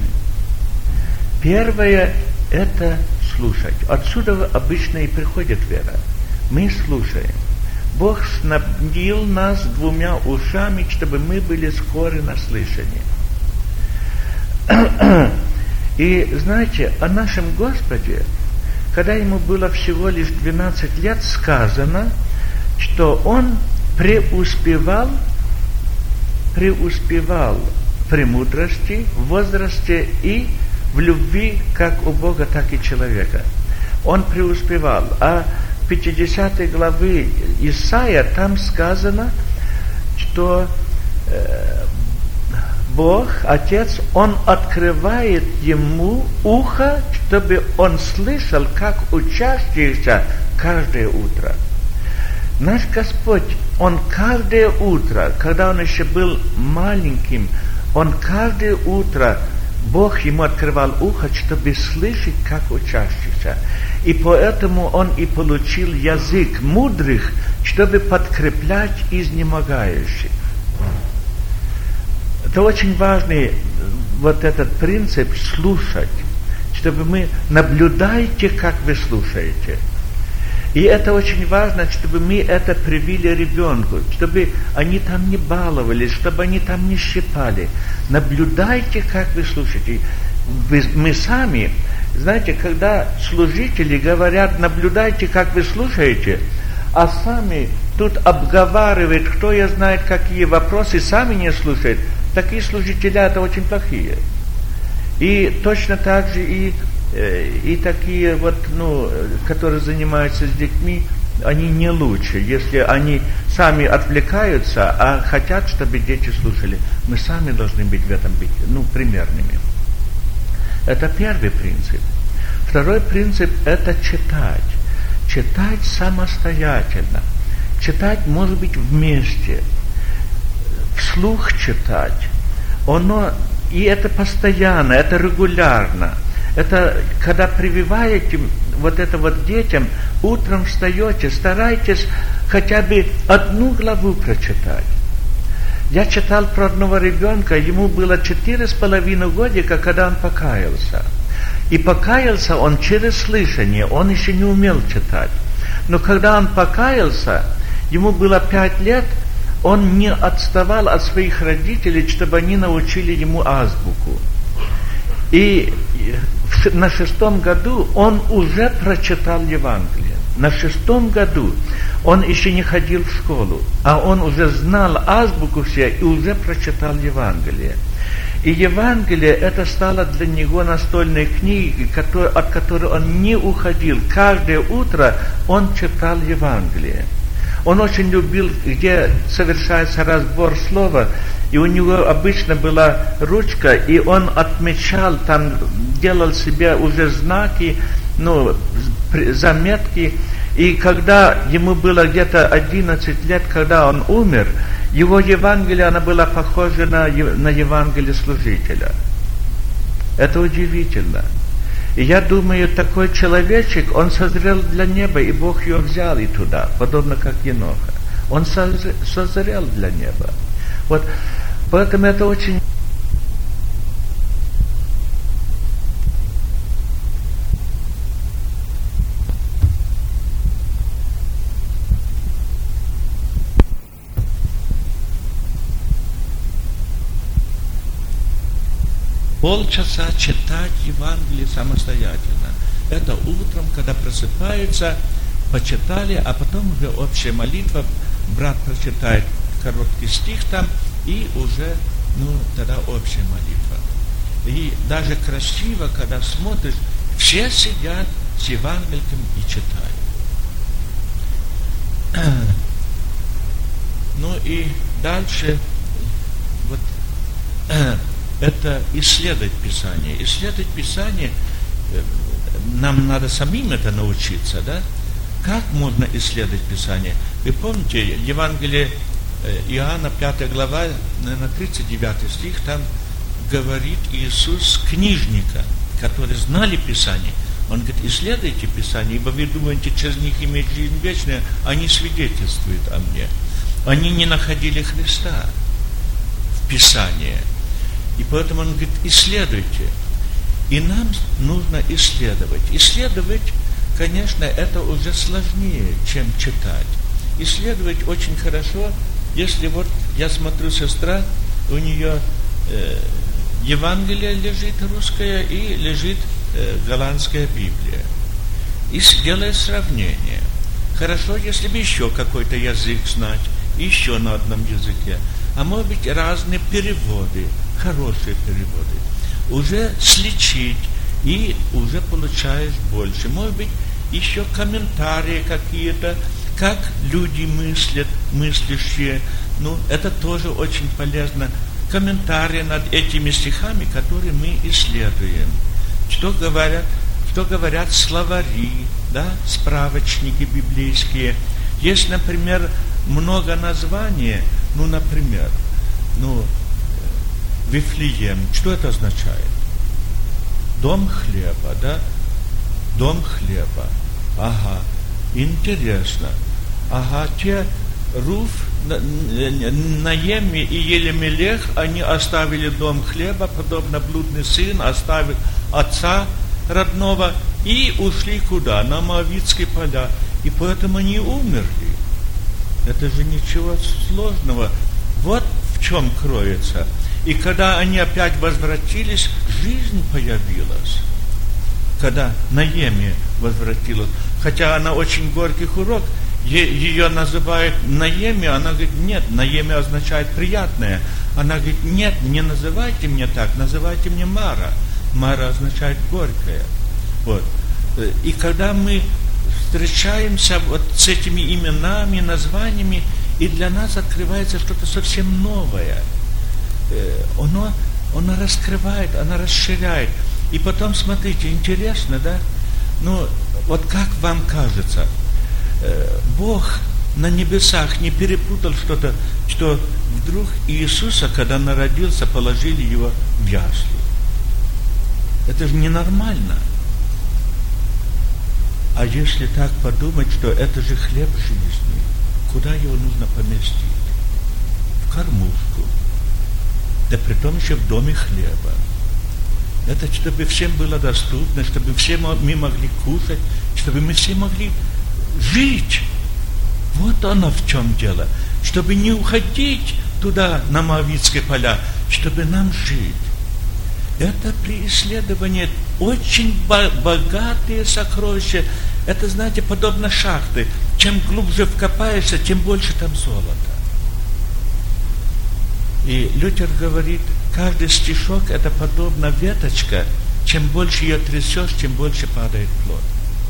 [SPEAKER 5] Первое – это слушать. Отсюда обычно и приходит вера. Мы слушаем. Бог снабдил нас двумя ушами, чтобы мы были скоры на слышание. И знаете, о нашем Господе, когда ему было всего лишь двенадцать лет, сказано, что он преуспевал, преуспевал в премудрости, в возрасте и в любви как у Бога, так и человека. Он преуспевал. А в пятидесятой главе Исаия там сказано, что э, Бог, Отец, Он открывает ему ухо, чтобы он слышал, как учащийся каждое утро. Наш Господь, Он каждое утро, когда Он еще был маленьким, Он каждое утро, Бог ему открывал ухо, чтобы слышать, как учащийся. И поэтому он и получил язык мудрых, чтобы подкреплять изнемогающих. Это очень важный вот этот принцип слушать, чтобы мы наблюдаете, как вы слушаете. И это очень важно, чтобы мы это привили ребенку, чтобы они там не баловались, чтобы они там не щипали. Наблюдайте, как вы слушаете. Вы, мы сами, знаете, когда служители говорят, наблюдайте, как вы слушаете, а сами тут обговаривают, кто я знает, какие вопросы, сами не слушают, такие служители это очень плохие. И точно так же и, и такие вот, ну, которые занимаются с детьми, они не лучше, если они сами отвлекаются, а хотят, чтобы дети слушали. Мы сами должны быть в этом быть, ну, примерными. Это первый принцип. Второй принцип – это читать. Читать самостоятельно. Читать, может быть, вместе. Вслух читать. Оно, и это постоянно, это регулярно. Это, когда прививаете вот это вот детям, утром встаете, старайтесь хотя бы одну главу прочитать. Я читал про одного ребенка, ему было четыре с половиной годика, когда он покаялся. И покаялся он через слышание, он еще не умел читать. Но когда он покаялся, ему было пять лет, он не отставал от своих родителей, чтобы они научили ему азбуку. И на шестом году он уже прочитал Евангелие. На шестом году он еще не ходил в школу, а он уже знал азбуку все и уже прочитал Евангелие. И Евангелие это стало для него настольной книгой, от которой он не уходил. Каждое утро он читал Евангелие. Он очень любил, где совершается разбор слова, и у него обычно была ручка, и он отмечал, там делал себе уже знаки, ну, заметки. И когда ему было где-то одиннадцать лет, когда он умер, его Евангелие, она была похожа на, на Евангелие служителя. Это удивительно. И я думаю, такой человечек, он созрел для неба, и Бог его взял и туда, подобно как Еноха. Он созрел для неба. Вот, поэтому это очень... Полчаса читать Евангелие самостоятельно. Это утром, когда просыпаются, почитали, а потом уже общая молитва, брат прочитает короткий стих там, и уже, ну, тогда общая молитва. И даже красиво, когда смотришь, все сидят с Евангелием и читают. Ну и дальше, вот, это исследовать Писание. Исследовать Писание, нам надо самим это научиться, да? Как можно исследовать Писание? Вы помните, Евангелие Иоанна, пятая глава, наверное, тридцать девятый стих, там говорит Иисус книжника, которые знали Писание. Он говорит, исследуйте Писание, ибо вы думаете, через них иметь жизнь вечную, они свидетельствуют о мне. Они не находили Христа в Писании. И поэтому он говорит, исследуйте. И нам нужно исследовать. Исследовать, конечно, это уже сложнее, чем читать. Исследовать очень хорошо, если вот я смотрю, сестра, у нее э, Евангелие лежит русское и лежит э, голландская Библия. И делает сравнение. Хорошо, если бы еще какой-то язык знать, еще на одном языке. А может быть разные переводы, хорошие переводы. Уже сличить, и уже получаешь больше. Может быть, еще комментарии какие-то, как люди мыслят, мыслящие. Ну, это тоже очень полезно. Комментарии над этими стихами, которые мы исследуем. Что говорят, что говорят словари, да, справочники библейские. Есть, например, много названий, ну, например, ну, Вифлеем, что это означает? Дом хлеба, да? Дом хлеба. Ага, интересно. Ага, те Руф, Наеми и Елемелех, они оставили дом хлеба, подобно блудный сын оставил отца родного и ушли куда? На Моавитские поля. И поэтому они умерли. Это же ничего сложного. Вот в чем кроется. И когда они опять возвратились, жизнь появилась. Когда Наеми возвратилась. Хотя она очень горький урок. Ее называют Наеми, она говорит, нет, Наеми означает приятное. Она говорит, нет, не называйте мне так, называйте мне Мара. Мара означает горькое. Вот. И когда мы встречаемся вот с этими именами, названиями, и для нас открывается что-то совсем новое. Оно, оно раскрывает, оно расширяет. И потом, смотрите, интересно, да? Ну, вот как вам кажется, Бог на небесах не перепутал что-то, что вдруг Иисуса, когда народился, положили его в ясли. Это же ненормально. А если так подумать, что это же хлеб жизни, куда его нужно поместить? В кормушку. Да притом еще в доме хлеба. Это чтобы всем было доступно, чтобы все мы могли кушать, чтобы мы все могли жить. Вот оно в чем дело. Чтобы не уходить туда, на Моавитские поля, чтобы нам жить. Это при исследовании очень богатые сокровища. Это, знаете, подобно шахты. Чем глубже вкопаешься, тем больше там золота. И Лютер говорит, каждый стишок это подобно веточка. Чем больше ее трясешь, тем больше падает плод.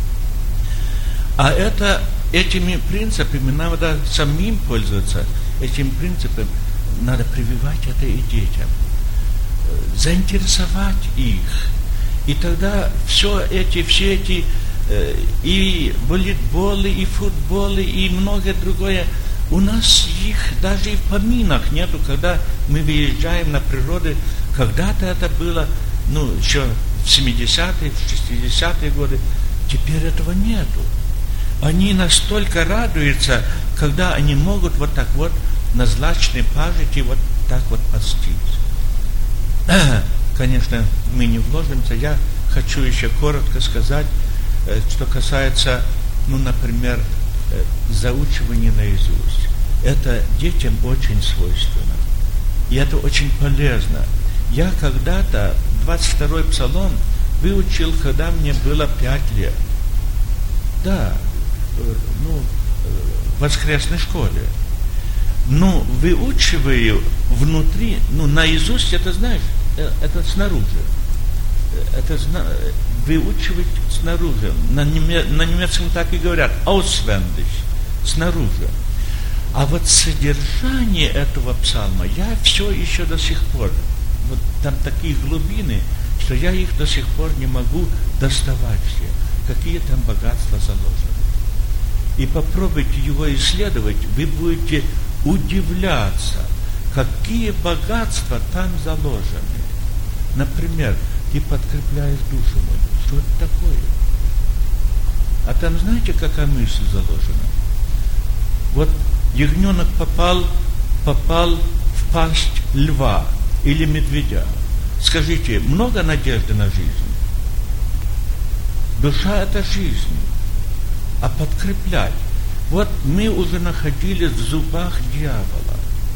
[SPEAKER 5] А это, этими принципами надо самим пользоваться. Этим принципом надо прививать это и детям. Заинтересовать их. И тогда все эти, все эти э, и волейболы, и футболы, и многое другое, у нас их даже и в поминах нету, когда мы выезжаем на природу. Когда-то это было, ну, еще в семидесятые, в шестидесятые годы. Теперь этого нету. Они настолько радуются, когда они могут вот так вот на злачной пажити вот так вот пастись. Конечно, мы не вложимся. Я хочу еще коротко сказать, что касается, ну, например, заучивания наизусть. Это детям очень свойственно. И это очень полезно. Я когда-то двадцать второй псалом выучил, когда мне было пять лет. Да, ну, в воскресной школе. Ну, выучиваю внутри, ну, наизусть, это знаешь, это снаружи. Это выучивать снаружи. На, неме, на немецком так и говорят, auswendig, снаружи. А вот содержание этого псалма я все еще до сих пор, вот там такие глубины, что я их до сих пор не могу доставать все. Какие там богатства заложены. И попробуйте его исследовать, вы будете удивляться, какие богатства там заложены. Например, ты подкрепляешь душу мою. Что это такое? А там знаете, какая мысль заложена? Вот ягненок попал, попал в пасть льва или медведя. Скажите, много надежды на жизнь? Душа – это жизнь. А подкреплять. Вот мы уже находились в зубах дьявола.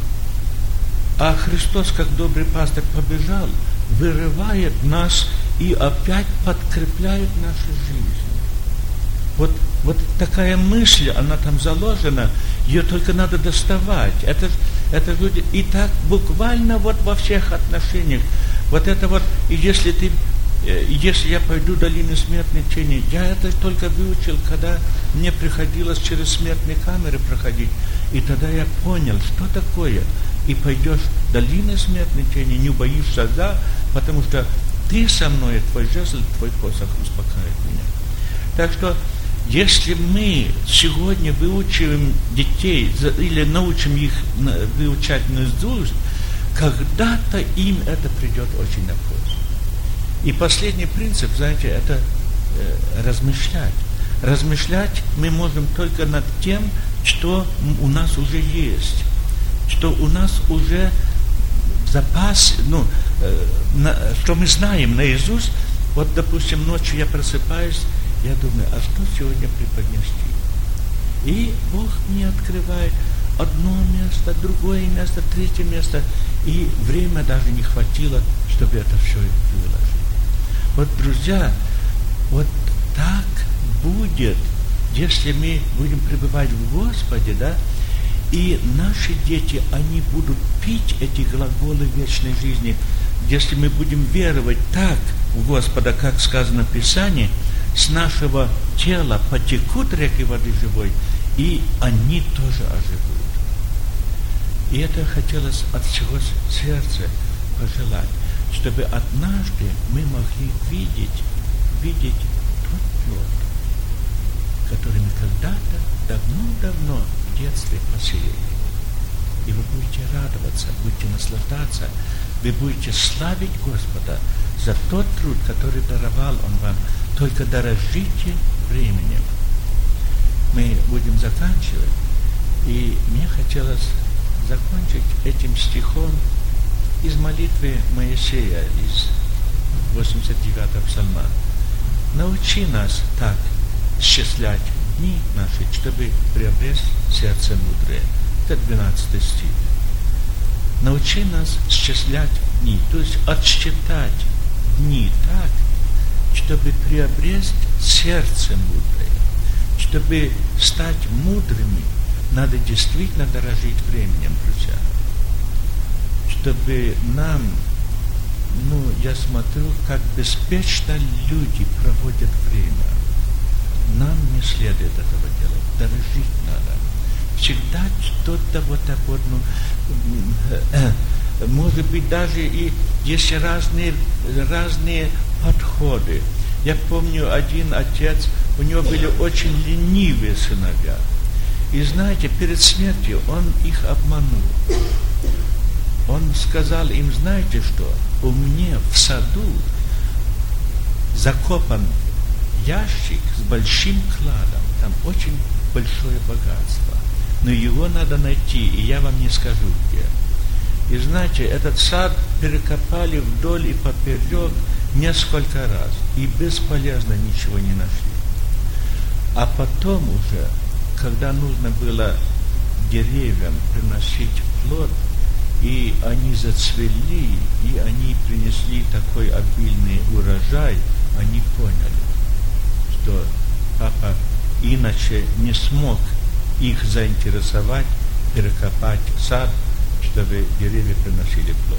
[SPEAKER 5] А Христос, как добрый пастырь, побежал, вырывает нас и опять подкрепляет нашу жизнь. Вот, вот такая мысль, она там заложена, ее только надо доставать. Это, это люди, и так буквально вот во всех отношениях. Вот это вот, и если ты если я пойду долины смертной тени, я это только выучил, когда мне приходилось через смертные камеры проходить. И тогда я понял, что такое. И пойдешь в долины смертной тени, не боишься зла, потому что ты со мной, твой жезл, твой посох успокаивает меня. Так что, если мы сегодня выучиваем детей или научим их выучать наизусть, когда-то им это придет очень на пользу. И последний принцип, знаете, это э, размышлять. Размышлять мы можем только над тем, что у нас уже есть, что у нас уже запас, ну, э, на, что мы знаем наизусть. Вот, допустим, ночью я просыпаюсь, я думаю, а что сегодня преподнести? И Бог мне открывает одно место, другое место, третье место. И время даже не хватило, чтобы это все выложить. Вот, друзья, вот так будет, если мы будем пребывать в Господе, да, и наши дети, они будут пить эти глаголы вечной жизни. Если мы будем веровать так в Господа, как сказано в Писании, с нашего тела потекут реки воды живой, и они тоже оживут. И это хотелось от всего сердца пожелать, чтобы однажды мы могли видеть, видеть тот плод, который мы когда-то, давно-давно в детстве посеяли. И вы будете радоваться, будете наслаждаться, вы будете славить Господа за тот труд, который даровал Он вам. Только дорожите временем. Мы будем заканчивать, и мне хотелось закончить этим стихом из молитвы Моисея, из восемьдесят девятого псалма. Научи нас так счислять дни наши, чтобы приобрести сердце мудрое. Это двенадцатый стих. Научи нас счислять дни, то есть отсчитать дни так, чтобы приобрести сердце мудрое. Чтобы стать мудрыми, надо действительно дорожить временем, друзья. Чтобы нам, ну, я смотрю, как беспечно люди проводят время. Нам не следует этого делать. Дорожить надо. Всегда что-то вот так вот, ну, может быть, даже и есть разные, разные подходы. Я помню, один отец, у него были очень ленивые сыновья. И знаете, перед смертью он их обманул. Он сказал им, знаете что, у меня в саду закопан ящик с большим кладом, там очень большое богатство. Но его надо найти, и я вам не скажу где. И знаете, этот сад перекопали вдоль и поперек несколько раз, и бесполезно ничего не нашли. А потом уже, когда нужно было деревьям приносить плод, и они зацвели, и они принесли такой обильный урожай, они поняли, что папа иначе не смог их заинтересовать, перекопать сад, чтобы деревья приносили плод.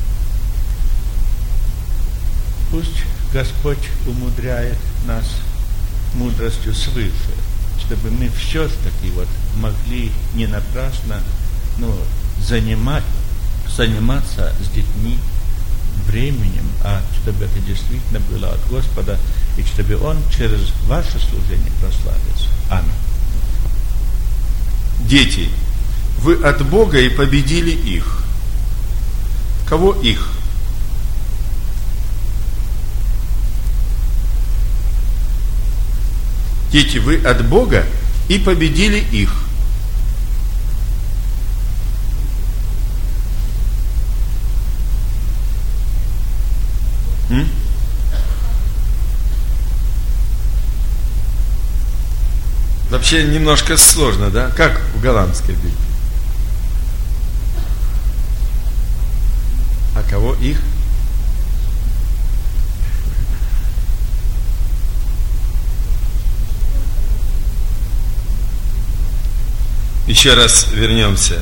[SPEAKER 5] Пусть Господь умудряет нас мудростью свыше, чтобы мы все-таки вот могли не напрасно, но занимать, заниматься с детьми временем, а чтобы это действительно было от Господа, и чтобы Он через ваше служение прославился. Аминь.
[SPEAKER 1] Дети, вы от Бога и победили их. Кого их? Дети, вы от Бога и победили их. М? Вообще немножко сложно, да? Как в голландской Библии? А кого их? Еще раз вернемся.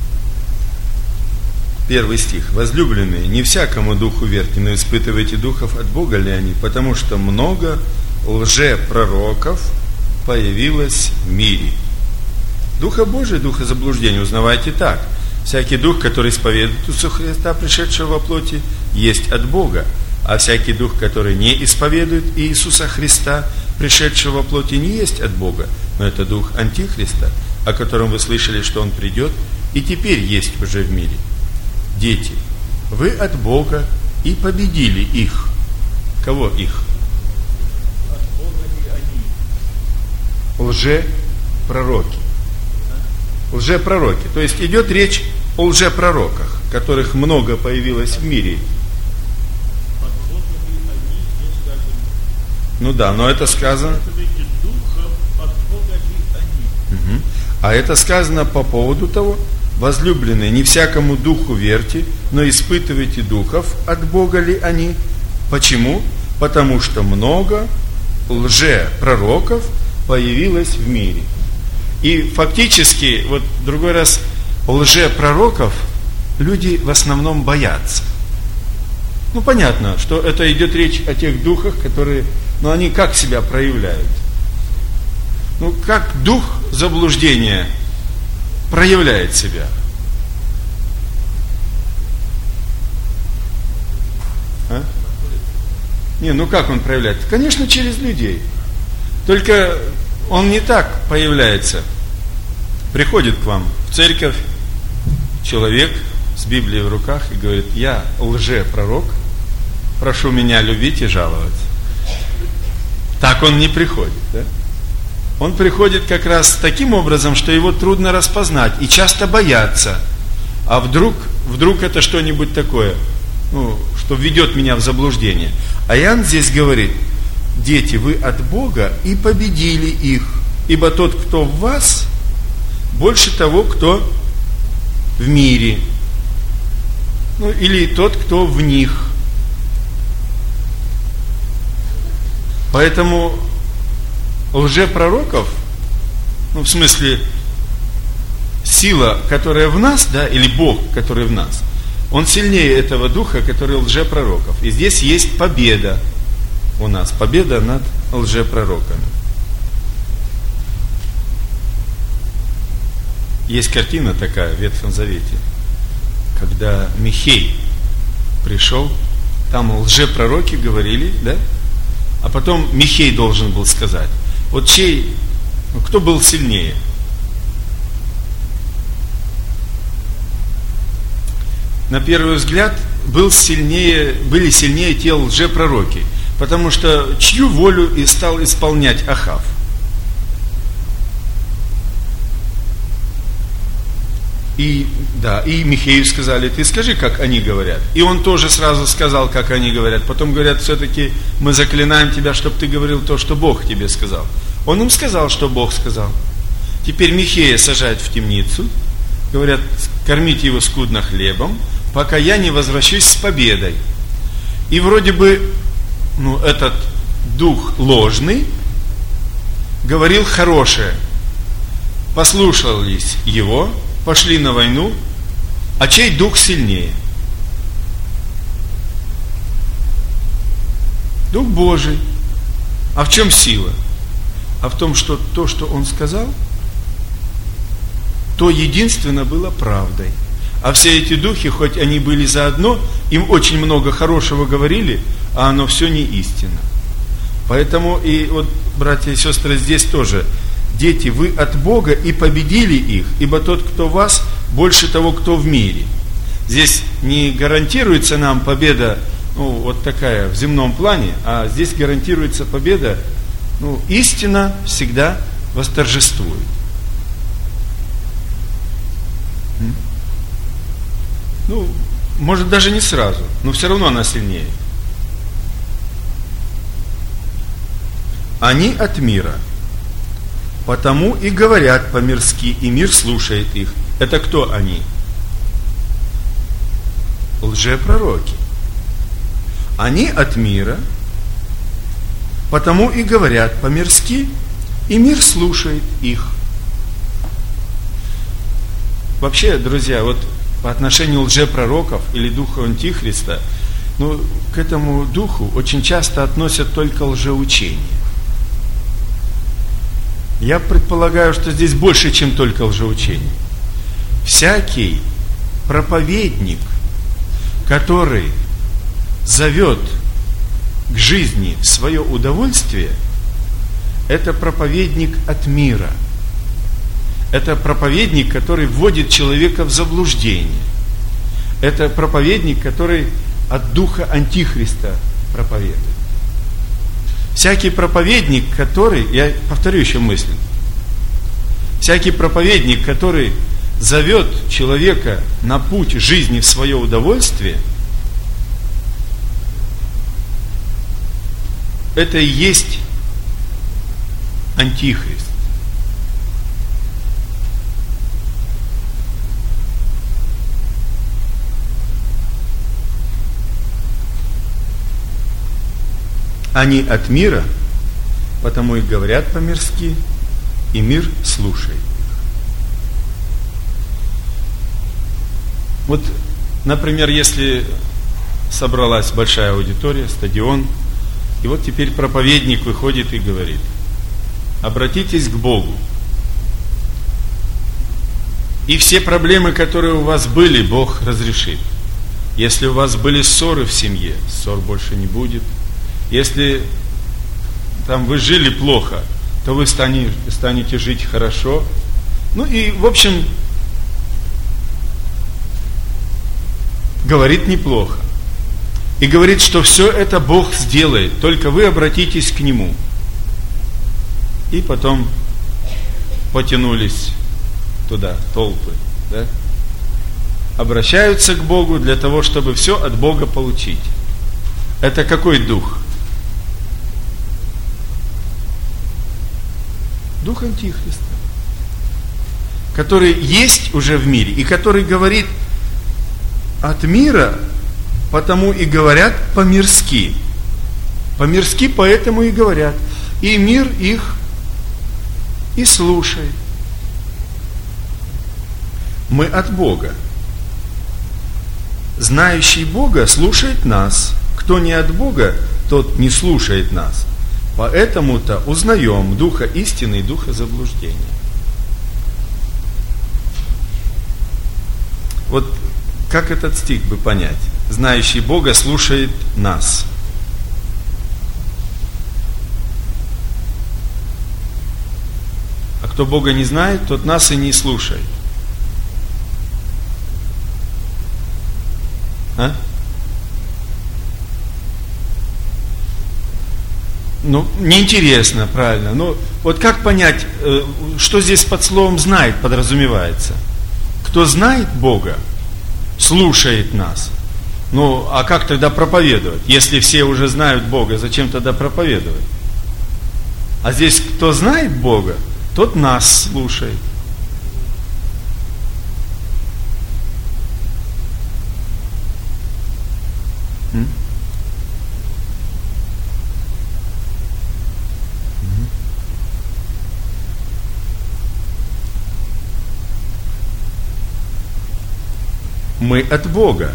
[SPEAKER 1] Первый стих. Возлюбленные, не всякому духу верьте, но испытывайте духов, от Бога ли они, потому что много лжепророков появилось в мире. Духа Божия, духа заблуждения узнавайте так. Всякий дух, который исповедует Иисуса Христа, пришедшего во плоти, есть от Бога. А всякий дух, который не исповедует Иисуса Христа, пришедшего во плоти, не есть от Бога, но это дух Антихриста, о котором вы слышали, что он придет, и теперь есть уже в мире. Дети, вы от Бога и победили их. Кого их?
[SPEAKER 5] От Бога ли они?
[SPEAKER 1] Лжепророки. Лжепророки. То есть идет речь о лжепророках, которых много появилось в мире.
[SPEAKER 5] От Бога ли они, здесь сказано.
[SPEAKER 1] Ну да, но это сказано.
[SPEAKER 5] Духом от Бога ли они?
[SPEAKER 1] Угу.
[SPEAKER 6] А это сказано по поводу того: возлюбленные, не всякому духу верьте, но испытывайте духов, от Бога ли они. Почему? Потому что много лжепророков появилось в мире. И фактически, вот другой раз, лжепророков люди в основном боятся. Ну, понятно, что это идет речь о тех духах, которые, ну, они как себя проявляют? Ну, как дух заблуждения проявляет себя? А? Не, ну как он проявляет? Конечно, через людей. Только он не так появляется. Приходит к вам в церковь человек с Библией в руках и говорит: я лжепророк, прошу меня любить и жаловать. Так он не приходит, да? Он приходит как раз таким образом, что его трудно распознать, и часто боятся. А вдруг, вдруг это что-нибудь такое, ну, что введет меня в заблуждение. А Иоанн здесь говорит: дети, вы от Бога и победили их, ибо тот, кто в вас, больше того, кто в мире. Ну, или тот, кто в них. Поэтому лжепророков, ну, в смысле, сила, которая в нас, да, или Бог, который в нас, он сильнее этого духа, который лжепророков. И здесь есть победа у нас, победа над лжепророками. Есть картина такая в Ветхом Завете, когда Михей пришел, там лжепророки говорили, да, а потом Михей должен был сказать: вот чей, кто был сильнее? На первый взгляд был сильнее, были сильнее те лжепророки, потому что чью волю и стал исполнять Ахав? И, да, и Михею сказали: ты скажи, как они говорят. И он тоже сразу сказал, как они говорят. Потом говорят: все-таки мы заклинаем тебя, чтобы ты говорил то, что Бог тебе сказал. Он им сказал, что Бог сказал. Теперь Михея сажают в темницу, говорят: кормите его скудно хлебом, пока я не возвращусь с победой. И вроде бы, ну, этот дух ложный говорил хорошее. Послушались его, пошли на войну, а чей дух сильнее? Дух Божий. А в чем сила? А в том, что то, что он сказал, то единственно было правдой. А все эти духи, хоть они были заодно, им очень много хорошего говорили, а оно все не истина. Поэтому и вот, братья и сестры, здесь тоже: дети, вы от Бога и победили их, ибо тот, кто в вас, больше того, кто в мире. Здесь не гарантируется нам победа, ну, вот такая в земном плане, а здесь гарантируется победа, ну, истина всегда восторжествует. Ну, может, даже не сразу, но все равно она сильнее. Они от мира, потому и говорят по-мирски, и мир слушает их. Это кто они? Лжепророки. Они от мира, потому и говорят по-мирски, и мир слушает их. Вообще, друзья, вот по отношению лжепророков или духа Антихриста, ну, к этому духу очень часто относят только лжеучение. Я предполагаю, что здесь больше, чем только лжеучение. Всякий проповедник, который зовет к жизни в свое удовольствие, это проповедник от мира. Это проповедник, который вводит человека в заблуждение. Это проповедник, который от духа Антихриста проповедует. Всякий проповедник, который, я повторю еще мысль, всякий проповедник, который зовет человека на путь жизни в свое удовольствие, это и есть Антихрист. они от мира, потому и говорят по-мирски, и мир слушает. Вот, например, если собралась большая аудитория, стадион, и вот теперь проповедник выходит и говорит: обратитесь к Богу. И все проблемы, которые у вас были, Бог разрешит. Если у вас были ссоры в семье, ссор больше не будет. Если там вы жили плохо, то вы станете, станете жить хорошо. Ну и, в общем, говорит неплохо. И говорит, что все это Бог сделает, только вы обратитесь к Нему. И потом потянулись туда толпы, да? Обращаются к Богу для того, чтобы все от Бога получить. Это какой дух? Дух Антихриста, который есть уже в мире и который говорит от мира, потому и говорят по-мирски. По-мирски поэтому и говорят. И мир их и слушает. Мы от Бога. Знающий Бога слушает нас. Кто не от Бога, тот не слушает нас. Поэтому-то узнаем духа истины и духа заблуждения. Вот как этот стих бы понять? Знающий Бога слушает нас. А кто Бога не знает, тот нас и не слушает. А? Ну, неинтересно, правильно. Ну, вот как понять, что здесь под словом «знает» подразумевается? Кто знает Бога, слушает нас. Ну, а как тогда проповедовать? Если все уже знают Бога, зачем тогда проповедовать? А здесь кто знает Бога, тот нас слушает. М? Мы от Бога.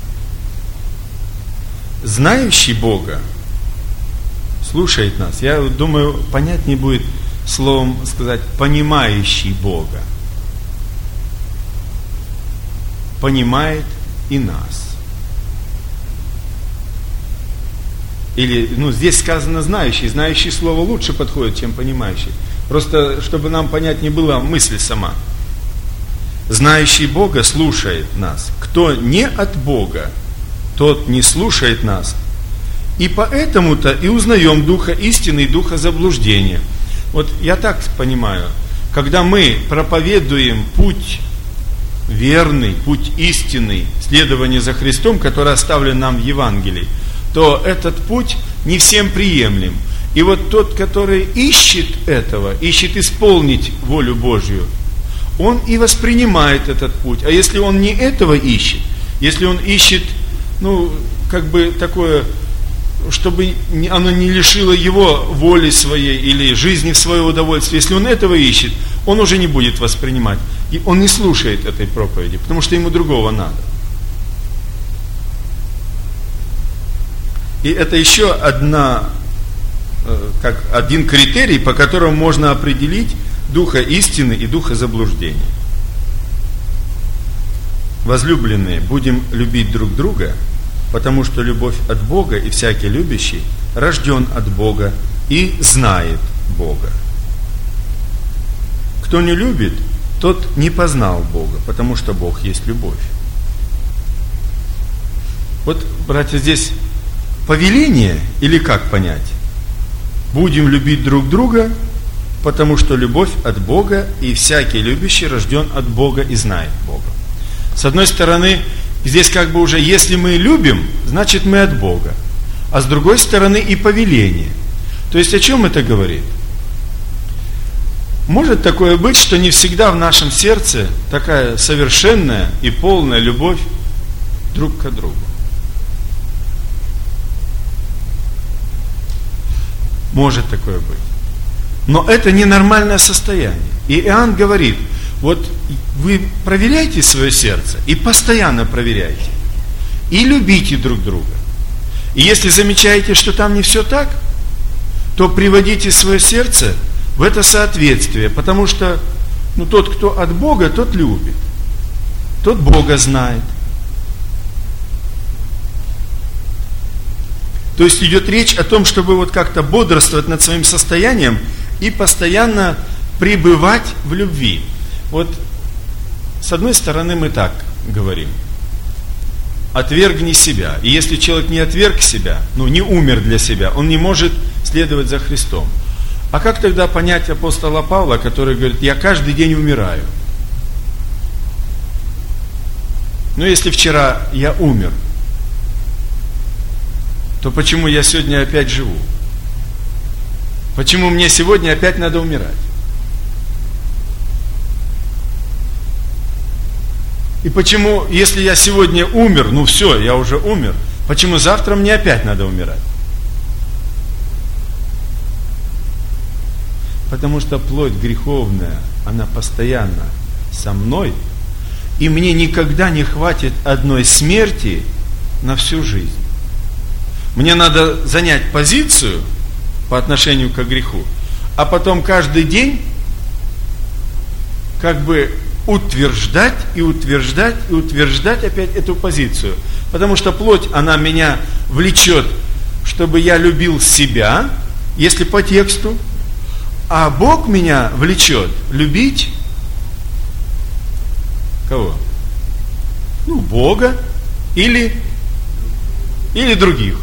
[SPEAKER 6] Знающий Бога слушает нас. Я думаю, понятнее будет словом сказать понимающий Бога. Понимает и нас. Или, ну, здесь сказано знающий. Знающий слово лучше подходит, чем понимающий. Просто, чтобы нам понять не была мысль сама. Знающий Бога слушает нас. Кто не от Бога, тот не слушает нас. И поэтому-то и узнаем духа истины и духа заблуждения. Вот я так понимаю, когда мы проповедуем путь верный, путь истинный, следование за Христом, который оставлен нам в Евангелии, то этот путь не всем приемлем. И вот тот, который ищет этого, ищет исполнить волю Божью, он и воспринимает этот путь. А если он не этого ищет, если он ищет, ну, как бы такое, чтобы оно не лишило его воли своей или жизни в свое удовольствие, если он этого ищет, он уже не будет воспринимать. И он не слушает этой проповеди, потому что ему другого надо. И это еще одна, как один критерий, по которому можно определить духа истины и духа заблуждения. Возлюбленные, будем любить друг друга, потому что любовь от Бога, и всякий любящий рожден от Бога и знает Бога. Кто не любит, тот не познал Бога, потому что Бог есть любовь. Вот, братья, здесь повеление, или как понять? Будем любить друг друга, потому что любовь от Бога, и всякий любящий рожден от Бога и знает Бога. С одной стороны, здесь как бы уже, если мы любим, значит мы от Бога. А с другой стороны и повеление. То есть о чем это говорит? Может такое быть, что не всегда в нашем сердце такая совершенная и полная любовь друг к другу. Может такое быть. Но это ненормальное состояние. И Иоанн говорит, вот вы проверяйте свое сердце и постоянно проверяйте. И любите друг друга. И если замечаете, что там не все так, то приводите свое сердце в это соответствие, потому что ну, тот, кто от Бога, тот любит, тот Бога знает. То есть идет речь о том, чтобы вот как-то бодрствовать над своим состоянием и постоянно пребывать в любви. Вот с одной стороны мы так говорим: отвергни себя. И если человек не отверг себя, ну не умер для себя, он не может следовать за Христом. А как тогда понять апостола Павла, который говорит: я каждый день умираю? Ну если вчера я умер, то почему я сегодня опять живу? Почему мне сегодня опять надо умирать? И почему, если я сегодня умер, ну все, я уже умер, почему завтра мне опять надо умирать? Потому что плоть греховная, она постоянно со мной, и мне никогда не хватит одной смерти на всю жизнь. Мне надо занять позицию по отношению к греху, а потом каждый день как бы утверждать и утверждать и утверждать опять эту позицию. Потому что плоть, она меня влечет, чтобы я любил себя, если по тексту, а Бог меня влечет любить кого? Ну, Бога или, или других.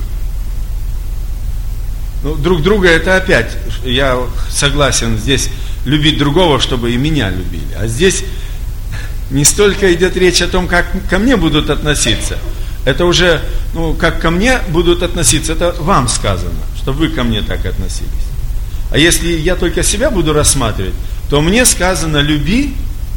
[SPEAKER 6] Ну, друг друга это опять, я согласен, здесь любить другого, чтобы и меня любили. А здесь не столько идет речь о том, как ко мне будут относиться. Это уже, ну, как ко мне будут относиться, это вам сказано, чтобы вы ко мне так относились. А если я только себя буду рассматривать, то мне сказано: люби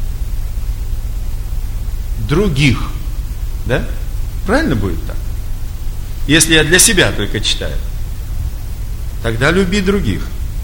[SPEAKER 6] других. Да? Правильно будет так? Если я для себя только читаю, тогда люби других.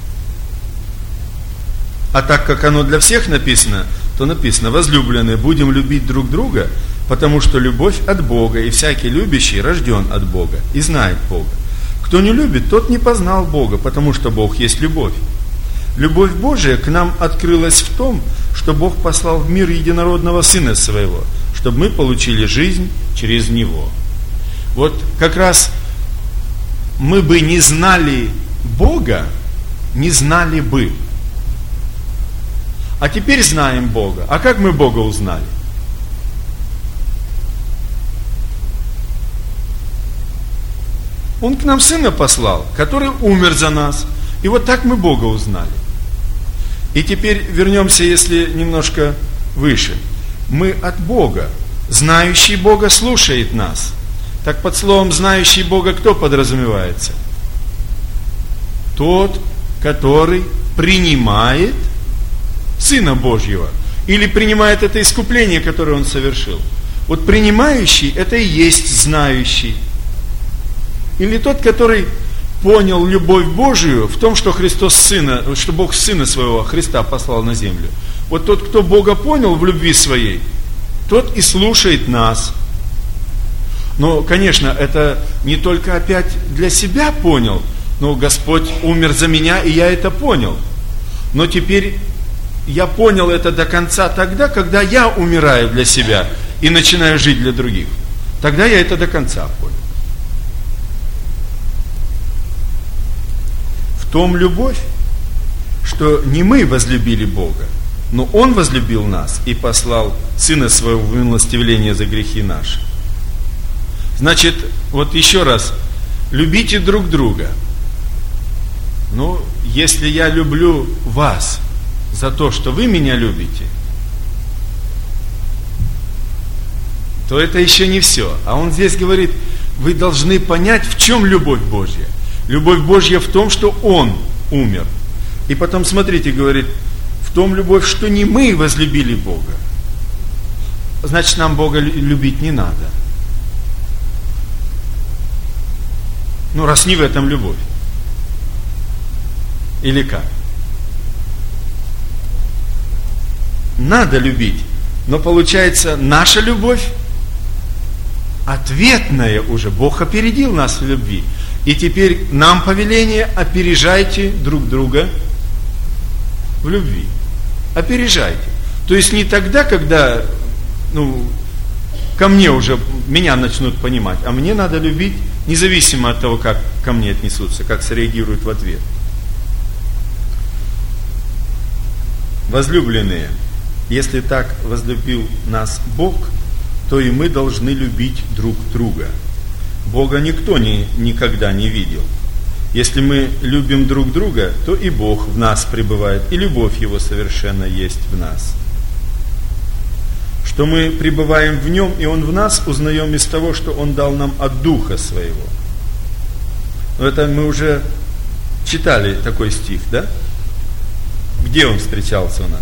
[SPEAKER 6] А так как оно для всех написано, то написано: возлюбленные, будем любить друг друга, потому что любовь от Бога, и всякий любящий рожден от Бога и знает Бога. Кто не любит, тот не познал Бога, потому что Бог есть любовь. Любовь Божия к нам открылась в том, что Бог послал в мир единородного Сына Своего, чтобы мы получили жизнь через Него. Вот как раз мы бы не знали Бога, не знали бы. А теперь знаем Бога. А как мы Бога узнали? Он к нам Сына послал, который умер за нас. И вот так мы Бога узнали. И теперь вернемся, если немножко выше. Мы от Бога. Знающий Бога слушает нас. Так под словом «знающий Бога» кто подразумевается? Тот, который принимает Сына Божьего. Или принимает это искупление, которое Он совершил. Вот принимающий – это и есть знающий. Или тот, который понял любовь Божию в том, что Христос Сына, что Бог Сына Своего, Христа, послал на землю. Вот тот, кто Бога понял в любви Своей, тот и слушает нас. Но, конечно, это не только опять для себя понял, но Господь умер за меня, и я это понял. Но теперь я понял это до конца тогда, когда я умираю для себя и начинаю жить для других. Тогда я это до конца понял. В том любовь, что не мы возлюбили Бога, но Он возлюбил нас и послал Сына Своего в милостивление за грехи наши. Значит, вот еще раз, любите друг друга. Ну, если я люблю вас за то, что вы меня любите, то это еще не все. А он здесь говорит, вы должны понять, в чем любовь Божья. Любовь Божья в том, что Он умер. И потом, смотрите, говорит, в том любовь, что не мы возлюбили Бога. Значит, нам Бога любить не надо. Ну, раз не в этом любовь. Или как? Надо любить. Но получается, наша любовь ответная уже. Бог опередил нас в любви. И теперь нам повеление: опережайте друг друга в любви. Опережайте. То есть не тогда, когда ну, ко мне уже, меня начнут понимать, а мне надо любить, независимо от того, как ко мне отнесутся, как среагируют в ответ. Возлюбленные, если так возлюбил нас Бог, то и мы должны любить друг друга. Бога никто не, никогда не видел. Если мы любим друг друга, то и Бог в нас пребывает, и любовь Его совершенно есть в нас. Что мы пребываем в Нем, и Он в нас, узнаем из того, что Он дал нам от Духа Своего. Но это мы уже читали такой стих, да? Где он встречался у нас?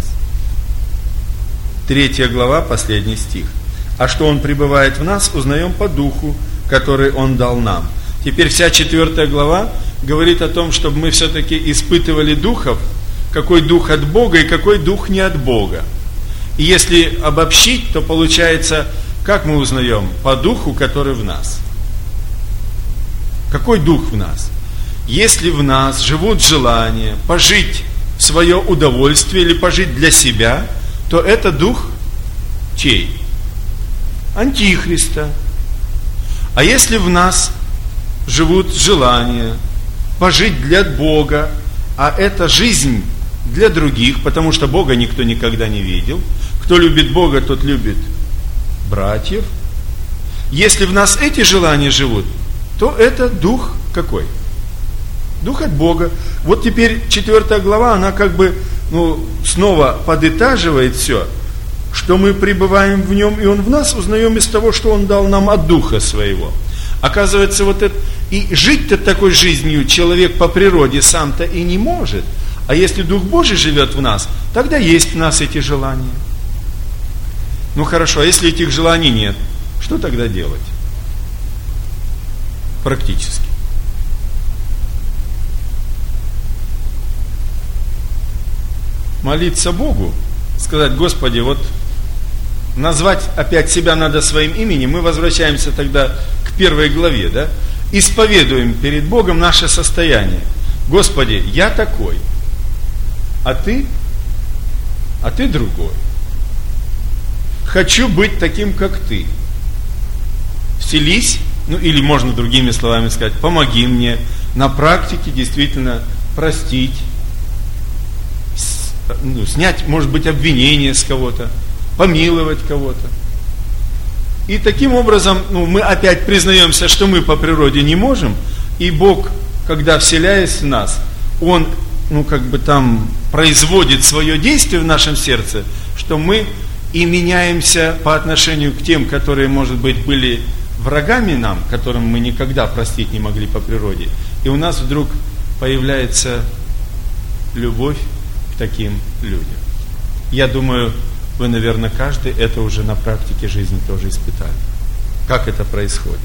[SPEAKER 6] Третья глава, последний стих. А что Он пребывает в нас, узнаем по Духу, который Он дал нам. Теперь вся четвертая глава говорит о том, чтобы мы все-таки испытывали духов, какой дух от Бога и какой дух не от Бога. И если обобщить, то получается, как мы узнаем? По духу, который в нас. Какой дух в нас? Если в нас живут желания пожить в свое удовольствие или пожить для себя, то это дух чей? Антихриста. А если в нас живут желания пожить для Бога, а это жизнь для других, потому что Бога никто никогда не видел. Кто любит Бога, тот любит братьев. Если в нас эти желания живут, то это дух какой? Дух от Бога. Вот теперь четвертая глава, она как бы ну, снова подытаживает все, что мы пребываем в Нем, и Он в нас, узнаем из того, что Он дал нам от Духа Своего. Оказывается, вот это, и жить-то такой жизнью человек по природе сам-то и не может. А если Дух Божий живет в нас, тогда есть в нас эти желания. Ну хорошо, а если этих желаний нет, что тогда делать? Практически. Молиться Богу, сказать: Господи, вот назвать опять себя надо своим именем, мы возвращаемся тогда к первой главе, да? Исповедуем перед Богом наше состояние. Господи, я такой, а ты, а ты другой. Хочу быть таким, как ты. Вселись, ну или можно другими словами сказать, помоги мне на практике действительно простить, ну, снять, может быть, обвинение с кого-то, помиловать кого-то. И таким образом ну, мы опять признаемся, что мы по природе не можем, и Бог, когда вселяясь в нас, Он ну, как бы там производит свое действие в нашем сердце, что мы и меняемся по отношению к тем, которые, может быть, были врагами нам, которым мы никогда простить не могли по природе. И у нас вдруг появляется любовь к таким людям. Я думаю, вы, наверное, каждый это уже на практике жизни тоже испытали. Как это происходит?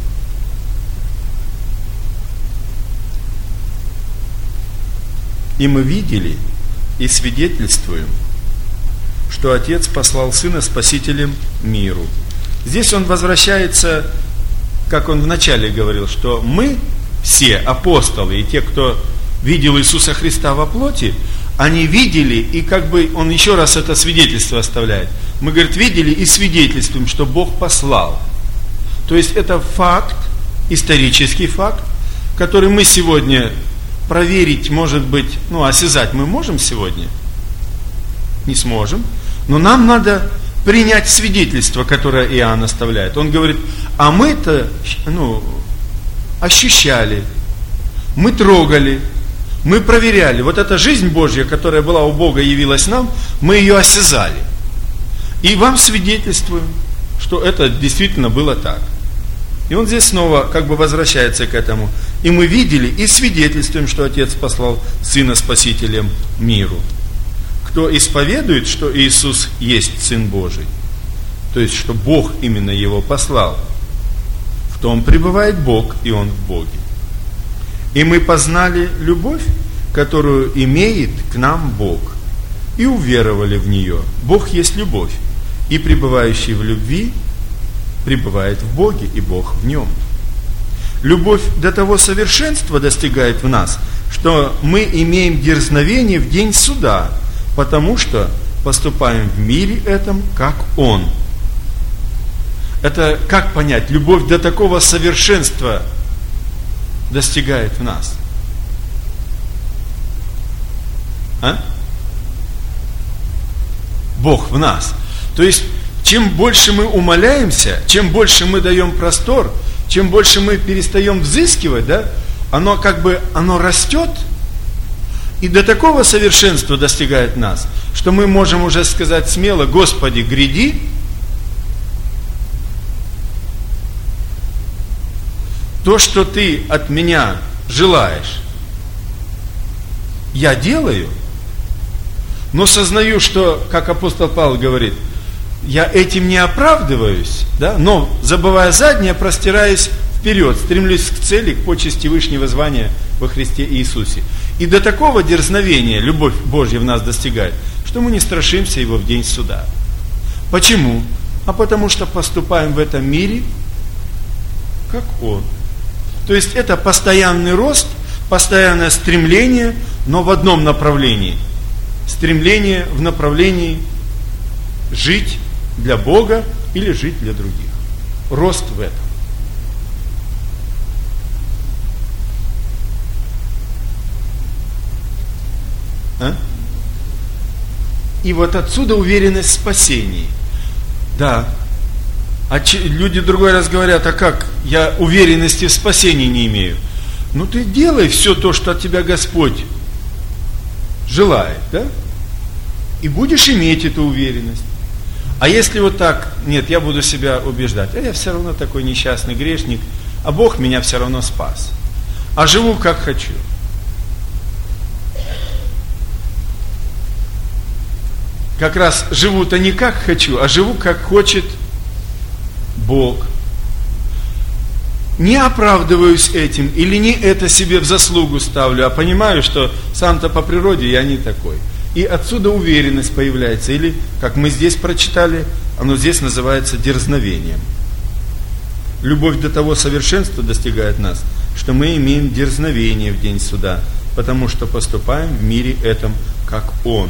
[SPEAKER 6] И мы видели и свидетельствуем, что Отец послал Сына Спасителем миру. Здесь он возвращается, как он вначале говорил, что мы все апостолы и те, кто видел Иисуса Христа во плоти, они видели, и как бы он еще раз это свидетельство оставляет. Мы, говорит, видели и свидетельствуем, что Бог послал. То есть это факт, исторический факт, который мы сегодня проверить, может быть, ну, осязать мы можем сегодня? Не сможем. Но нам надо принять свидетельство, которое Иоанн оставляет. Он говорит, а мы-то, ну, ощущали, мы трогали, мы проверяли. Вот эта жизнь Божья, которая была у Бога, явилась нам, мы ее осязали. И вам свидетельствуем, что это действительно было так. И он здесь снова как бы возвращается к этому. И мы видели и свидетельствуем, что Отец послал Сына Спасителем миру. Кто исповедует, что Иисус есть Сын Божий, то есть, что Бог именно Его послал, в том пребывает Бог, и Он в Боге. И мы познали любовь, которую имеет к нам Бог, и уверовали в нее. Бог есть любовь, и пребывающий в любви пребывает в Боге, и Бог в нем. Любовь до того совершенства достигает в нас, что мы имеем дерзновение в день суда, потому что поступаем в мире этом, как Он. Это как понять? Любовь до такого совершенства достигает в нас. А? Бог в нас. То есть, чем больше мы умоляемся, чем больше мы даем простор, чем больше мы перестаем взыскивать, да, оно как бы, оно растет, и до такого совершенства достигает нас, что мы можем уже сказать смело: Господи, гряди, то, что Ты от меня желаешь, я делаю, но сознаю, что, как апостол Павел говорит, я этим не оправдываюсь, да, но, забывая заднее, простираюсь вперед, стремлюсь к цели, к почести Вышнего звания во Христе Иисусе. И до такого дерзновения любовь Божья в нас достигает, что мы не страшимся Его в день суда. Почему? А потому что поступаем в этом мире, как Он. То есть это постоянный рост, постоянное стремление, но в одном направлении. Стремление в направлении жить для Бога или жить для других. Рост в этом. А? И вот отсюда уверенность в спасении. Да. А че, люди другой раз говорят: а как? Я уверенности в спасении не имею. Ну ты делай все то, что от тебя Господь желает, да? И будешь иметь эту уверенность. А если вот так: нет, я буду себя убеждать, а я все равно такой несчастный грешник, а Бог меня все равно спас. А живу как хочу. Как раз живу-то не как хочу, а живу как хочет Бог. Не оправдываюсь этим, или не это себе в заслугу ставлю, а понимаю, что сам-то по природе я не такой. И отсюда уверенность появляется, или, как мы здесь прочитали, оно здесь называется дерзновением. Любовь до того совершенства достигает нас, что мы имеем дерзновение в день суда, потому что поступаем в мире этом, как Он.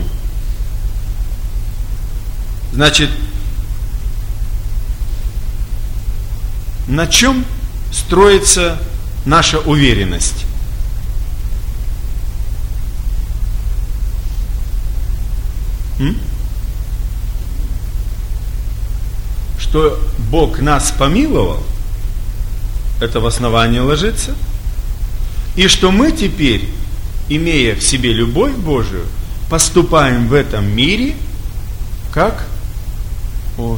[SPEAKER 6] Значит, на чем строится наша уверенность? М? Что Бог нас помиловал, это в основании ложится, и что мы теперь, имея в себе любовь Божию, поступаем в этом мире, как Он.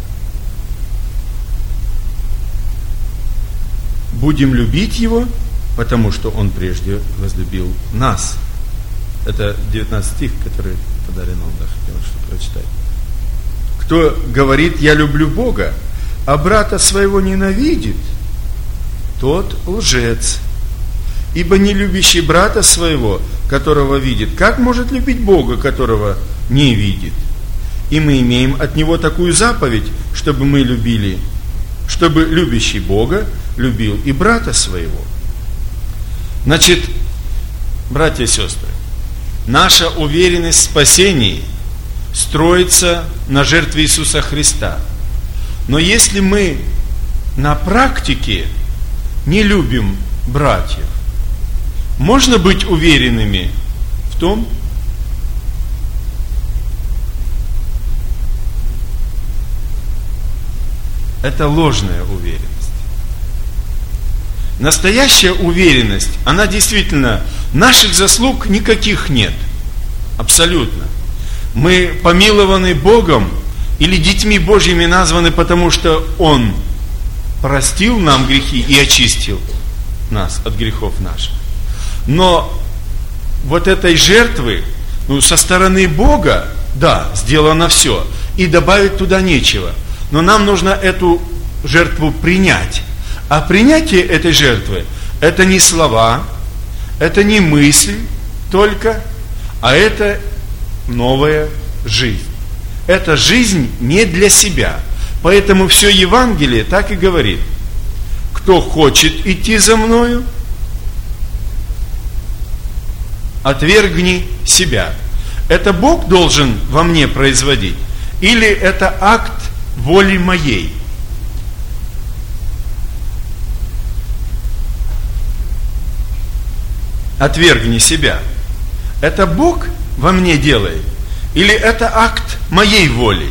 [SPEAKER 6] Будем любить Его, потому что Он прежде возлюбил нас. Это девятнадцатый стих, который подарен нам, да, хотел что прочитать. Кто говорит: я люблю Бога, а брата своего ненавидит, тот лжец. Ибо не любящий брата своего, которого видит, как может любить Бога, которого не видит? И мы имеем от Него такую заповедь, чтобы мы любили, чтобы любящий Бога любил и брата своего. Значит, братья и сестры, наша уверенность в спасении строится на жертве Иисуса Христа. Но если мы на практике не любим братьев, можно быть уверенными в том, это ложная уверенность. Настоящая уверенность, она действительно, наших заслуг никаких нет. Абсолютно. Мы помилованы Богом или детьми Божьими названы, потому что Он простил нам грехи и очистил нас от грехов наших. Но вот этой жертвы, ну, со стороны Бога, да, сделано все, и добавить туда нечего. Но нам нужно эту жертву принять. А принятие этой жертвы, это не слова, это не мысль, только, а это новая жизнь. Это жизнь не для себя. Поэтому все Евангелие так и говорит. Кто хочет идти за мною, отвергни себя. Это Бог должен во мне производить? Или это акт воли моей? Отвергни себя. Это Бог во мне делает? Или это акт моей воли?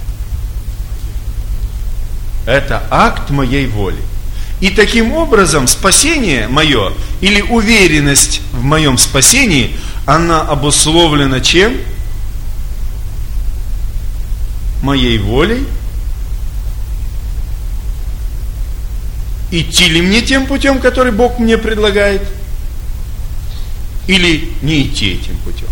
[SPEAKER 6] Это акт моей воли. И таким образом спасение мое, или уверенность в моем спасении, она обусловлена чем? Моей волей. Идти ли мне тем путем, который Бог мне предлагает? Или не идти этим путем?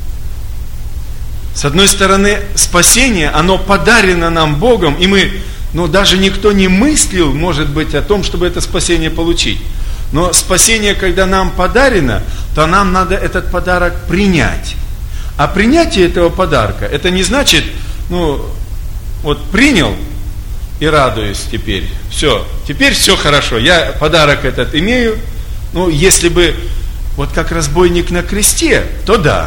[SPEAKER 6] С одной стороны, спасение, оно подарено нам Богом, и мы, ну, даже никто не мыслил, может быть, о том, чтобы это спасение получить. Но спасение, когда нам подарено, то нам надо этот подарок принять. А принятие этого подарка, это не значит, ну, вот принял и радуюсь теперь. Все, теперь все хорошо, я подарок этот имею. Ну, если бы, вот как разбойник на кресте, то да.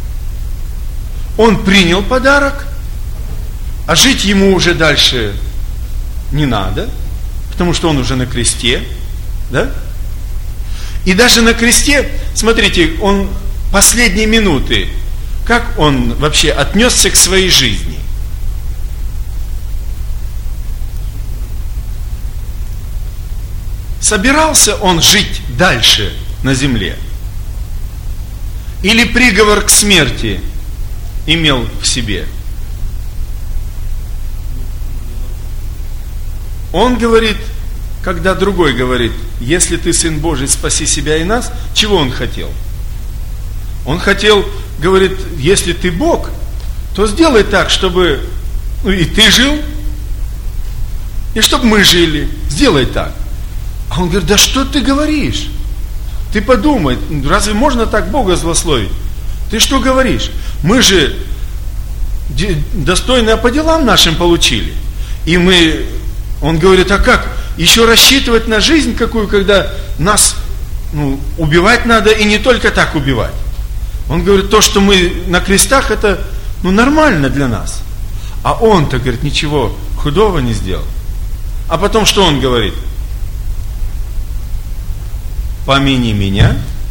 [SPEAKER 6] Он принял подарок, а жить ему уже дальше не надо, потому что он уже на кресте, да? И даже на кресте, смотрите, он последние минуты, как он вообще отнесся к своей жизни? Собирался он жить дальше на земле? Или приговор к смерти имел в себе? Он говорит, когда другой говорит, если ты Сын Божий, спаси себя и нас, чего он хотел? Он хотел, говорит, если ты Бог, то сделай так, чтобы, ну, и ты жил, и чтобы мы жили. Сделай так. А он говорит, да что ты говоришь? Ты подумай, разве можно так Бога злословить? Ты что говоришь? Мы же достойно по делам нашим получили. И мы, он говорит, а как? Еще рассчитывать на жизнь какую, когда нас, ну, убивать надо, и не только так убивать. Он говорит, то, что мы на крестах, это, ну, нормально для нас. А он-то, говорит, ничего худого не сделал. А потом что он говорит? Помяни меня,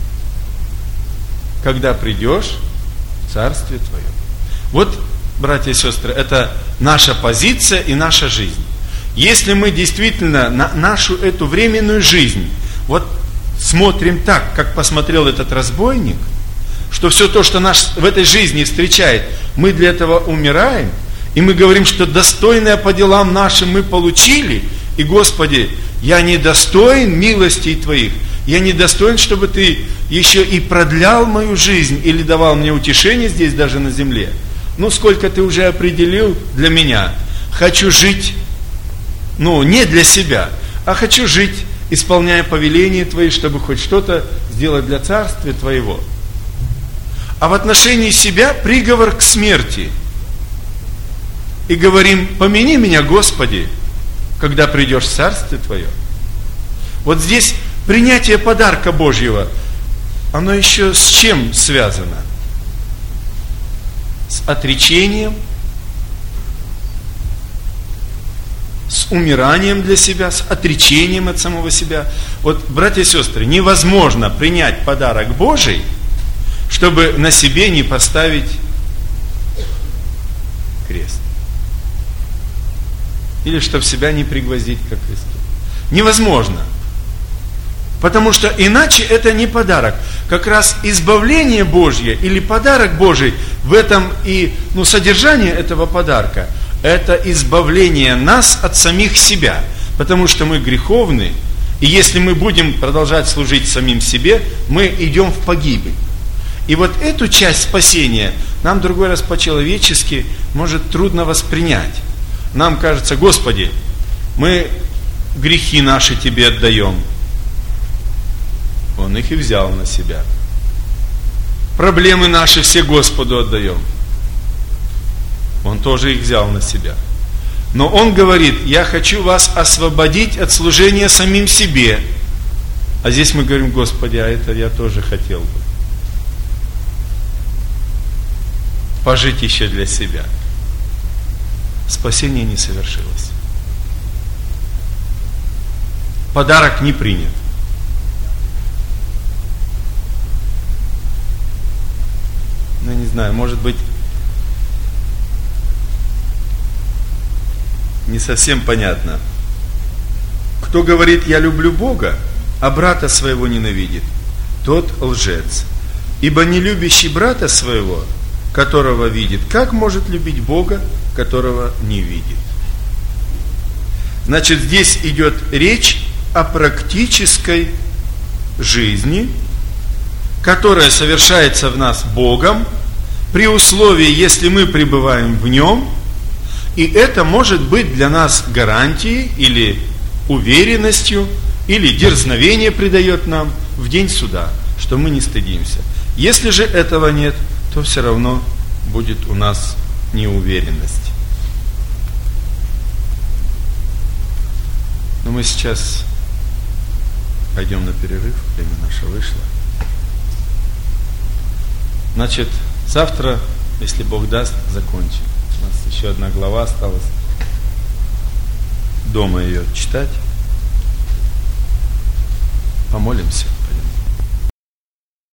[SPEAKER 6] когда придешь в Царствие Твое. Вот, братья и сестры, это наша позиция и наша жизнь. Если мы действительно на нашу эту временную жизнь вот смотрим так, как посмотрел этот разбойник, что все то, что нас в этой жизни встречает, мы для этого умираем, и мы говорим, что достойное по делам нашим мы получили, и, Господи, я недостоин милостей Твоих, я недостоин, чтобы Ты еще и продлял мою жизнь или давал мне утешение здесь, даже на земле. Ну, сколько Ты уже определил для меня. Хочу жить, ну, не для себя, а хочу жить, исполняя повеления Твои, чтобы хоть что-то сделать для Царствия Твоего. А в отношении себя приговор к смерти. И говорим, помяни меня, Господи, когда придешь в Царствие Твое. Вот здесь принятие подарка Божьего, оно еще с чем связано? С отречением, с умиранием для себя, с отречением от самого себя. Вот, братья и сестры, невозможно принять подарок Божий, чтобы на себе не поставить крест. Или чтобы себя не пригвоздить ко кресту. Невозможно. Потому что иначе это не подарок. Как раз избавление Божье или подарок Божий, в этом и, ну, содержание этого подарка, это избавление нас от самих себя. Потому что мы греховны, и если мы будем продолжать служить самим себе, мы идем в погибель. И вот эту часть спасения нам другой раз по-человечески может трудно воспринять. Нам кажется, Господи, мы грехи наши Тебе отдаем. Он их и взял на себя. проблемы наши все Господу отдаем. Он тоже их взял на себя. Но Он говорит: я хочу вас освободить от служения самим себе. А здесь мы говорим: Господи, а это я тоже хотел бы. Пожить еще для себя. Спасение не совершилось. Подарок не принят. Ну, не знаю, может быть, не совсем понятно. Кто говорит: я люблю Бога, а брата своего ненавидит, тот лжец. Ибо не любящий брата своего, которого видит, как может любить Бога, которого не видит? Значит, здесь идет речь о практической жизни, которая совершается в нас Богом, при условии, если мы пребываем в Нем, и это может быть для нас гарантией или уверенностью, или дерзновение придает нам в день суда, что мы не стыдимся. Если же этого нет, то все равно будет у нас неуверенность. Но мы сейчас пойдем на перерыв, время наше вышло. Значит, завтра, если Бог даст, закончим. У нас еще одна глава осталась. Дома ее читать. Помолимся.